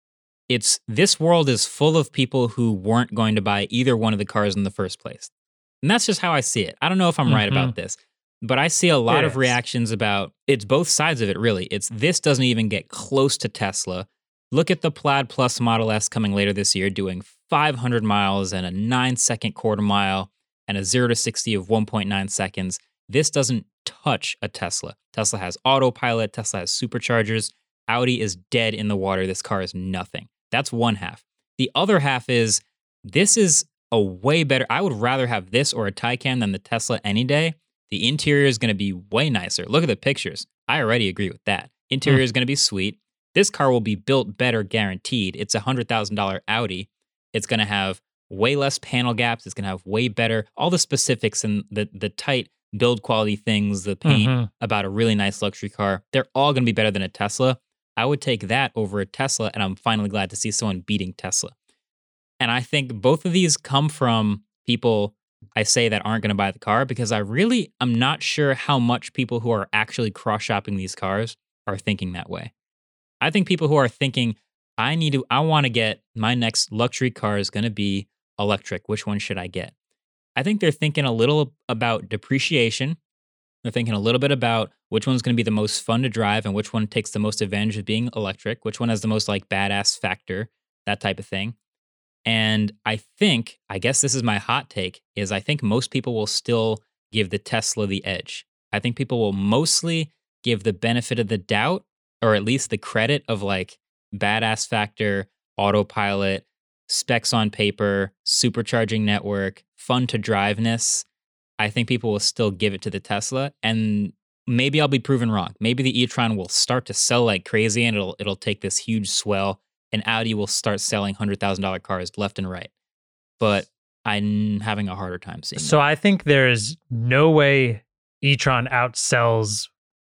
it's this world is full of people who weren't going to buy either one of the cars in the first place. And that's just how I see it. I don't know if I'm right Mhm. about this, but I see a lot of Yes. reactions about it's both sides of it, really. It's this doesn't even get close to Tesla. Look at the Plaid Plus Model S coming later this year, doing five hundred miles and a nine second quarter mile and a zero to sixty of one point nine seconds. This doesn't touch a Tesla. Tesla has autopilot, Tesla has superchargers. Audi is dead in the water. This car is nothing. That's one half. The other half is this is a way better. I would rather have this or a Taycan than the Tesla any day. The interior is going to be way nicer. Look at the pictures. I already agree with that. Interior is going to be sweet. This car will be built better, guaranteed. It's a one hundred thousand dollars Audi. It's going to have way less panel gaps. It's going to have way better, all the specifics and the, the tight build quality things, the paint Mhm. about a really nice luxury car. They're all going to be better than a Tesla. I would take that over a Tesla, and I'm finally glad to see someone beating Tesla. And I think both of these come from people I say that aren't going to buy the car because I really am not sure how much people who are actually cross-shopping these cars are thinking that way. I think people who are thinking, I need to, I want to get my next luxury car is going to be electric. Which one should I get? I think they're thinking a little about depreciation. They're thinking a little bit about which one's going to be the most fun to drive and which one takes the most advantage of being electric, which one has the most like badass factor, that type of thing. And I think, I guess this is my hot take, is I think most people will still give the Tesla the edge. I think people will mostly give the benefit of the doubt, or at least the credit of like badass factor, autopilot, specs on paper, supercharging network, fun to driveness. I think people will still give it to the Tesla, and maybe I'll be proven wrong. Maybe the e-tron will start to sell like crazy, and it'll it'll take this huge swell, and Audi will start selling one hundred thousand dollars cars left and right. But I'm having a harder time seeing So that. I think there's no way e-tron outsells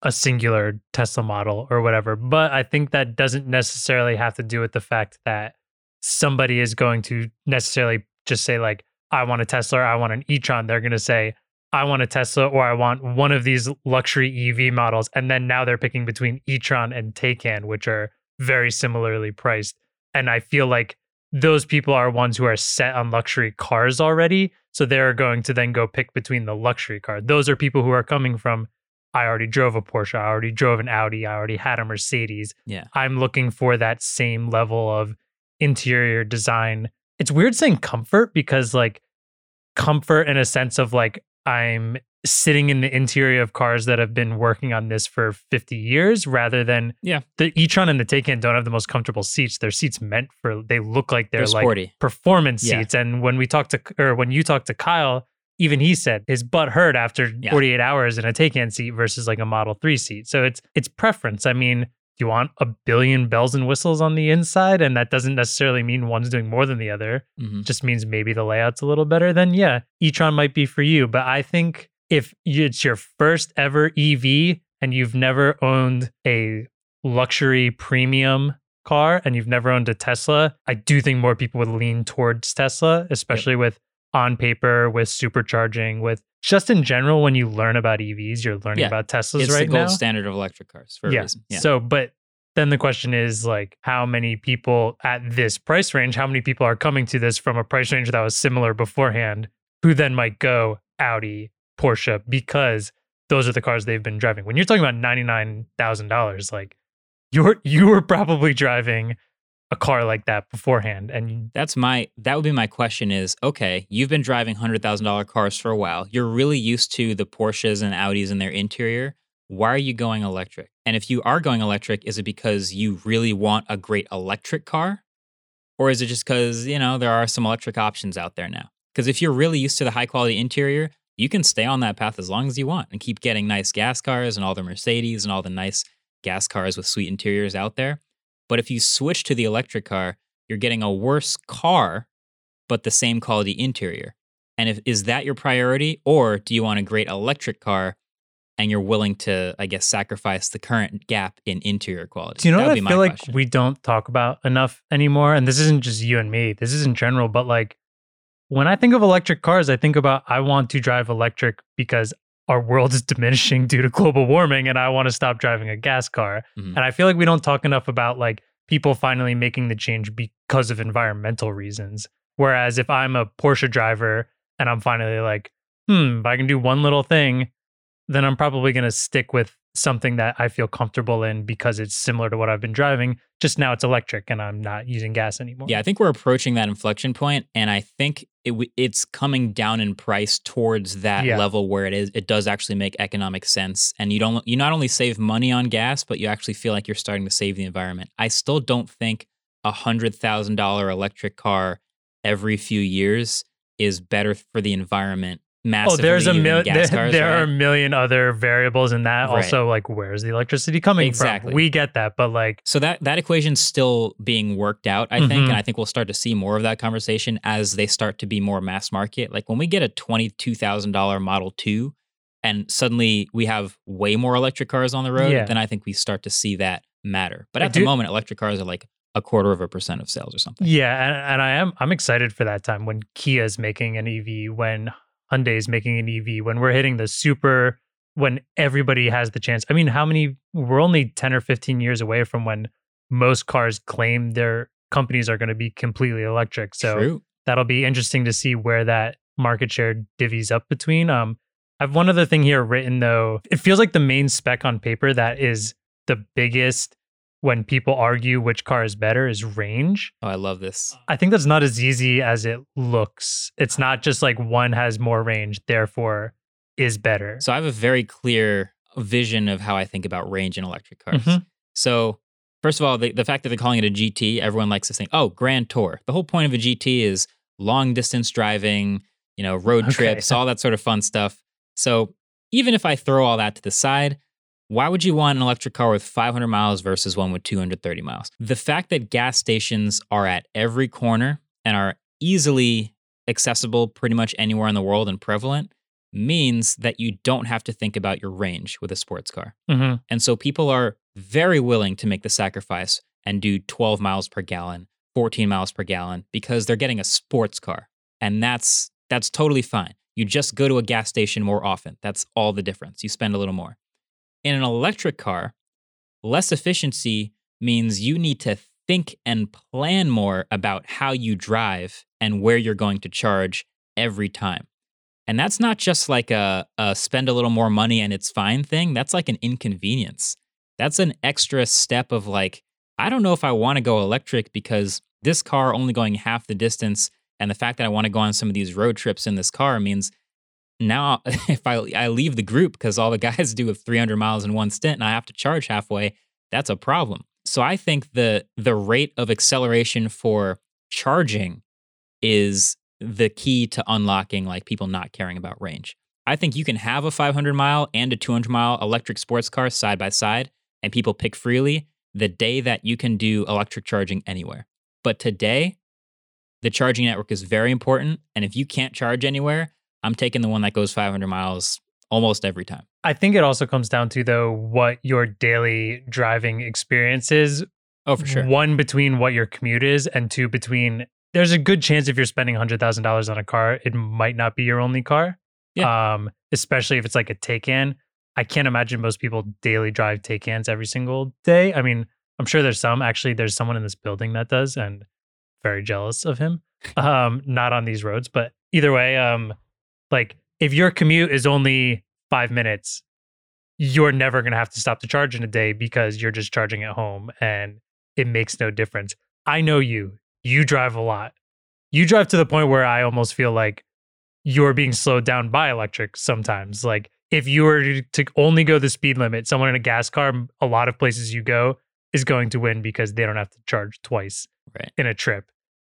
a singular Tesla model or whatever. But I think that doesn't necessarily have to do with the fact that somebody is going to necessarily just say like, I want a Tesla or I want an e-tron. They're going to say, I want a Tesla or I want one of these luxury E V models. And then now they're picking between e-tron and Taycan, which are very similarly priced. And I feel like those people are ones who are set on luxury cars already. So they're going to then go pick between the luxury car. Those are people who are coming from, I already drove a Porsche, I already drove an Audi, I already had a Mercedes. Yeah. I'm looking for that same level of interior design. It's weird saying comfort because like comfort in a sense of like I'm sitting in the interior of cars that have been working on this for fifty years rather than yeah. the e-tron and the Taycan don't have the most comfortable seats. Their seats meant for, they look like they're, They're like sporty. performance Yeah. seats. And when we talked to, or when you talked to Kyle, even he said his butt hurt after Yeah. forty-eight hours in a Taycan seat versus like a Model three seat. So it's it's preference. I mean, do you want a billion bells and whistles on the inside? And that doesn't necessarily mean one's doing more than the other. Mhm. It just means maybe the layout's a little better. Then yeah, e-tron might be for you. But I think if it's your first ever E V and you've never owned a luxury premium car and you've never owned a Tesla, I do think more people would lean towards Tesla, especially with on paper, with supercharging, with just in general, when you learn about E Vs, you're learning Yeah. about Teslas It's right the gold now. standard of electric cars for a Yeah. reason. Yeah. So, but then the question is like, how many people at this price range, how many people are coming to this from a price range that was similar beforehand, who then might go Audi, Porsche, because those are the cars they've been driving. When you're talking about ninety-nine thousand dollars, like you're, you were probably driving a car like that beforehand. And That's my, that would be my question is, okay, you've been driving one hundred thousand dollars cars for a while. You're really used to the Porsches and Audis and their interior. Why are you going electric? And if you are going electric, is it because you really want a great electric car? Or is it just because, you know, there are some electric options out there now? Because if you're really used to the high quality interior, you can stay on that path as long as you want and keep getting nice gas cars and all the Mercedes and all the nice gas cars with sweet interiors out there. But if you switch to the electric car, you're getting a worse car, but the same quality interior. And if is that your priority, or do you want a great electric car and you're willing to, I guess, sacrifice the current gap in interior quality? do you know That what would I be feel my like question. we don't talk about enough anymore? And this isn't just you and me, this is in general, but like when I think of electric cars, I think about I want to drive electric because our world is diminishing due to global warming and I want to stop driving a gas car. Mhm. And I feel like we don't talk enough about like people finally making the change because of environmental reasons. Whereas if I'm a Porsche driver and I'm finally like, hmm, if I can do one little thing, then I'm probably going to stick with something that I feel comfortable in because it's similar to what I've been driving. Just now it's electric and I'm not using gas anymore. Yeah, I think we're approaching that inflection point, and I think it w- it's coming down in price towards that Yeah. level where it is. It does actually make economic sense, and you don't. You not only save money on gas, but you actually feel like you're starting to save the environment. I still don't think a hundred thousand dollar electric car every few years is better for the environment. Oh, Massively there's a than million. gas There, cars, there right? are a million other variables in that. Right. Also, like where's the electricity coming Exactly. from? We get that, but like, So that that equation's still being worked out, I think, Mhm. and I think we'll start to see more of that conversation as they start to be more mass market. Like when we get a twenty-two thousand dollars Model two and suddenly we have way more electric cars on the road, Yeah. then I think we start to see that matter. But I at the do- moment, electric cars are like a quarter of a percent of sales or something. yeah, and, and I am I'm excited for that time when Kia's making an E V, when Hyundai's making an E V, when we're hitting the super, when everybody has the chance. I mean, how many? We're only ten or fifteen years away from when most cars claim their companies are going to be completely electric. So True. that'll be interesting to see where that market share divvies up between. Um, I have one other thing here written though. It feels like the main spec on paper that is the biggest when people argue which car is better is range. Oh, I love this. I think that's not as easy as it looks. It's not just like one has more range, therefore is better. So I have a very clear vision of how I think about range in electric cars. Mhm. So first of all, the, the fact that they're calling it a G T, everyone likes to think, oh, Grand Tour. The whole point of a G T is long distance driving, you know, road Okay. trips, all that sort of fun stuff. So even if I throw all that to the side, why would you want an electric car with five hundred miles versus one with two hundred thirty miles? The fact that gas stations are at every corner and are easily accessible pretty much anywhere in the world and prevalent means that you don't have to think about your range with a sports car. Mm-hmm. And so people are very willing to make the sacrifice and do twelve miles per gallon, fourteen miles per gallon, because they're getting a sports car. And that's that's totally fine. You just go to a gas station more often. That's all the difference. You spend a little more. In an electric car, less efficiency means you need to think and plan more about how you drive and where you're going to charge every time. And that's not just like a, a spend a little more money and it's fine thing. That's like an inconvenience. That's an extra step of like, I don't know if I want to go electric because this car only going half the distance, and the fact that I want to go on some of these road trips in this car means now if I, I leave the group because all the guys do three hundred miles in one stint and I have to charge halfway, that's a problem. So I think the the rate of acceleration for charging is the key to unlocking like people not caring about range. I think you can have a five hundred mile and a two hundred mile electric sports car side by side and people pick freely the day that you can do electric charging anywhere. But today, the charging network is very important. And if you can't charge anywhere, I'm taking the one that goes five hundred miles almost every time. I think it also comes down to, though, what your daily driving experience is. Oh, for sure. One, between what your commute is, and two, between, there's a good chance if you're spending one hundred thousand dollars on a car, it might not be your only car. Yeah. Um, especially if it's like a Taycan. I can't imagine most people daily drive Taycans every single day. I mean, I'm sure there's some. Actually, there's someone in this building that does, and very jealous of him. Um, not on these roads, but either way, um, like if your commute is only five minutes, you're never going to have to stop to charge in a day because you're just charging at home and it makes no difference. I know you. You drive a lot. You drive to the point where I almost feel like you're being slowed down by electric sometimes. Like if you were to only go the speed limit, someone in a gas car, a lot of places you go is going to win because they don't have to charge twice right. in a trip.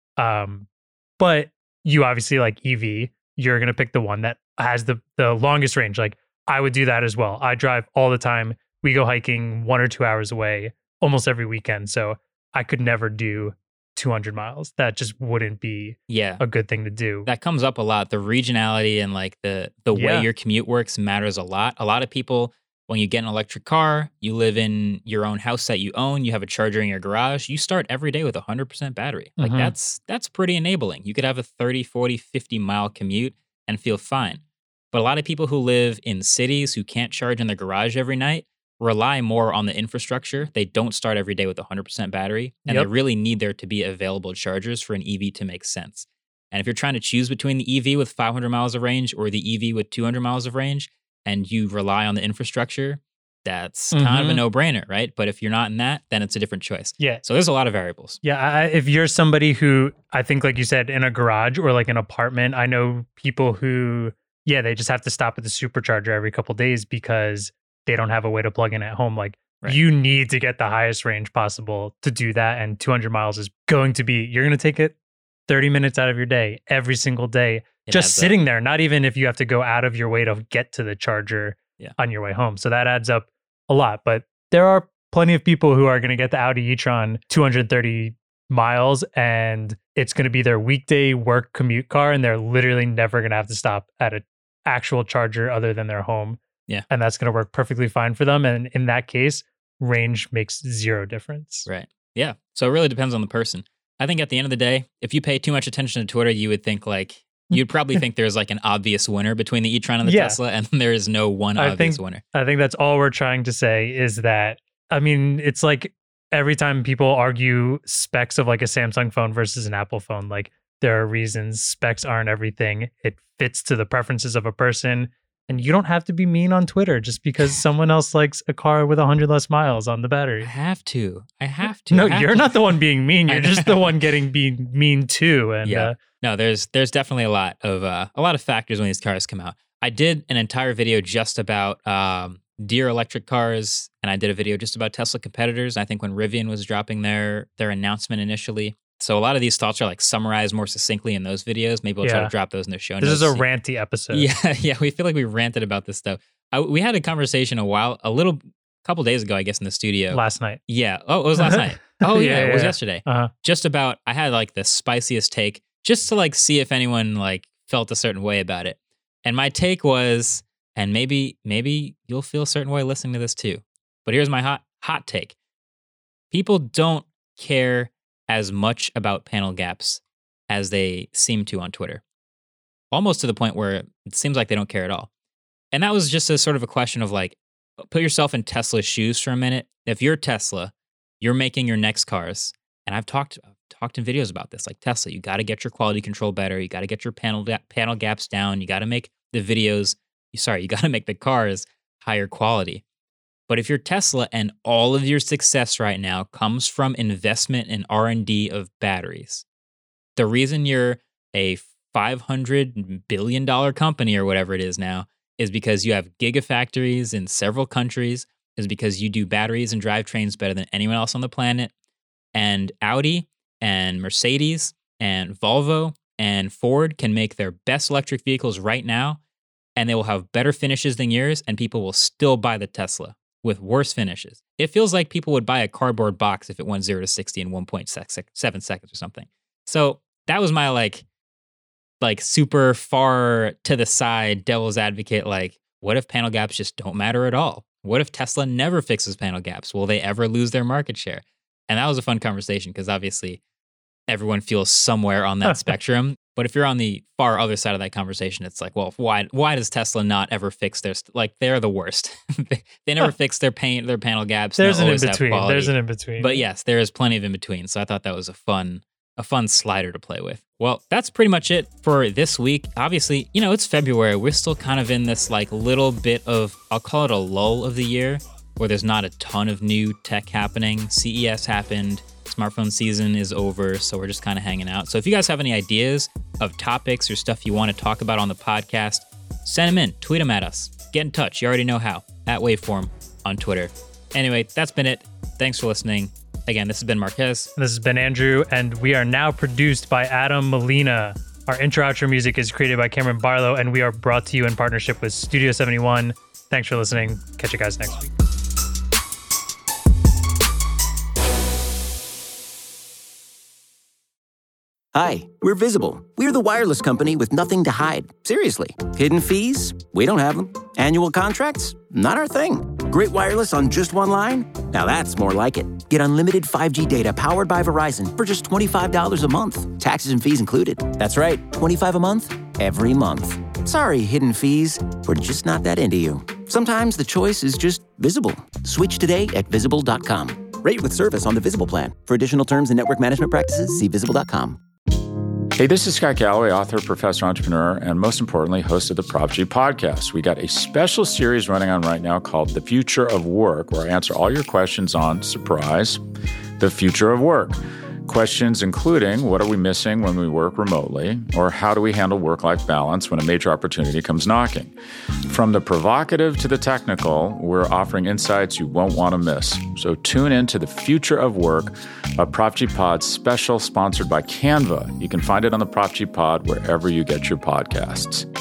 Um, but you obviously like E V, you're going to pick the one that has the, the longest range. Like I would do that as well. I drive all the time. We go hiking one or two hours away almost every weekend. So I could never do two hundred miles. That just wouldn't be yeah. a good thing to do. That comes up a lot. The regionality and like the the Yeah. way your commute works matters a lot. A lot of people, when you get an electric car, you live in your own house that you own, you have a charger in your garage, you start every day with a one hundred percent battery. Like Mhm. that's that's pretty enabling. You could have a thirty, forty, fifty mile commute and feel fine. But a lot of people who live in cities who can't charge in their garage every night rely more on the infrastructure. They don't start every day with a one hundred percent battery, and Yep. they really need there to be available chargers for an E V to make sense. And if you're trying to choose between the E V with five hundred miles of range or the E V with two hundred miles of range, and you rely on the infrastructure, that's kind of a Mhm. no-brainer, right? But if you're not in that, then it's a different choice. Yeah. So there's a lot of variables. Yeah, I, if you're somebody who, I think like you said, in a garage or like an apartment, I know people who, yeah, they just have to stop at the supercharger every couple days because they don't have a way to plug in at home. Like Right. you need to get the highest range possible to do that. And two hundred miles is going to be, you're going to take it thirty minutes out of your day, every single day, It just adds up. sitting there, not even if you have to go out of your way to get to the charger Yeah. on your way home. So that adds up a lot. But there are plenty of people who are going to get the Audi e-tron two hundred thirty miles and it's going to be their weekday work commute car. And they're literally never going to have to stop at an actual charger other than their home. Yeah. And that's going to work perfectly fine for them. And in that case, range makes zero difference. Right. Yeah. So it really depends on the person. I think at the end of the day, if you pay too much attention to Twitter, you would think like, you'd probably think there's like an obvious winner between the e-tron and the Yeah. Tesla, and there is no one I obvious think- winner. I think that's all we're trying to say is that, I mean, it's like every time people argue specs of like a Samsung phone versus an Apple phone, like there are reasons specs aren't everything. It fits to the preferences of a person. And you don't have to be mean on Twitter just because someone else likes a car with one hundred less miles on the I battery. have to. I have to. No, I have you're to. not the one being mean. I You're just the know. one getting being mean too. And Yeah. uh, No, there's there's definitely a lot of uh, a lot of factors when these cars come out. I did an entire video just about um, Deere electric cars, and I did a video just about Tesla competitors. I think when Rivian was dropping their their announcement initially. So a lot of these thoughts are like summarized more sucinctly in those videos. Maybe we'll try Yeah. to drop those in the show this notes. is a ranty episode. Yeah, yeah. We feel like we ranted about this stuff. I, we had a conversation a while, a little, couple days ago, I guess, in the studio. Last night. Yeah. Oh, it was last night. Oh, yeah, Yeah, it was yeah. yesterday. Uh-huh. Just about, I had like the spiciest take just to like see if anyone like felt a certain way about it. And my take was, and maybe maybe you'll feel a certain way listening to this too, but here's my hot hot take. People don't care as much about panel gaps as they seem to on Twitter. Almost to the point where it seems like they don't care at all. And that was just a sort of a question of like, put yourself in Tesla's shoes for a minute. If you're Tesla, you're making your next cars. And I've talked I've talked in videos about this. Like Tesla, you got to get your quality control better. You got to get your panel panel gaps down. You got to make the videos, sorry, you got to make the cars higher quality. But if you're Tesla and all of your success right now comes from investment in R and D of batteries, the reason you're a five hundred billion dollars company or whatever it is now is because you have gigafactories in several countries, is because you do batteries and drivetrains better than anyone else on the planet. And Audi and Mercedes and Volvo and Ford can make their best electric vehicles right now, and they will have better finishes than yours, and people will still buy the Tesla with worse finishes. It feels like people would buy a cardboard box if it went zero to sixty in one point seven seconds or something. So that was my like, like super far to the side devil's advocate. Like, what if panel gaps just don't matter at all? What if Tesla never fixes panel gaps? Will they ever lose their market share? And that was a fun conversation because obviously everyone feels somewhere on that spectrum. But if you're on the far other side of that conversation, it's like, well, why why does Tesla not ever fix their st- like they're the worst. they, they never fix their paint their panel gaps. There's an in between. There's an in between. But yes, there is plenty of in between. So I thought that was a fun a fun slider to play with. Well, that's pretty much it for this week. Obviously, you know, it's February. We're still kind of in this like little bit of, I'll call it a lull of the year, where there's not a ton of new tech happening. C E S happened. Smartphone season is over, so we're just kind of hanging out. So if you guys have any ideas of topics or stuff you want to talk about on the podcast, send them in, tweet them at us, get in touch. You already know how, at Waveform on Twitter. Anyway, that's been it. Thanks for listening. Again, this has been Marquez. This has been Andrew, and we are now produced by Adam Molina. Our intro-outro music is created by Cameron Barlow, and we are brought to you in partnership with Studio seventy-one. Thanks for listening. Catch you guys next week. Hi, we're Visible. We're the wireless company with nothing to hide. Seriously. Hidden fees? We don't have them. Annual contracts? Not our thing. Great wireless on just one line? Now that's more like it. Get unlimited five G data powered by Verizon for just twenty-five dollars a month. Taxes and fees included. That's right, twenty-five dollars a month, every month. Sorry, hidden fees. We're just not that into you. Sometimes the choice is just Visible. Switch today at visible dot com. Rate with service on the Visible plan. For additional terms and network management practices, see visible dot com. Hey, this is Scott Galloway, author, professor, entrepreneur, and most importantly, host of the Prop G podcast. We got a special series running on right now called The Future of Work, where I answer all your questions on, surprise, the future of work. Questions including, what are we missing when we work remotely? Or how do we handle work-life balance when a major opportunity comes knocking? From the provocative to the technical, we're offering insights you won't want to miss. So tune in to The Future of Work, a Prop G Pod special sponsored by Canva. You can find it on the Prop G Pod wherever you get your podcasts.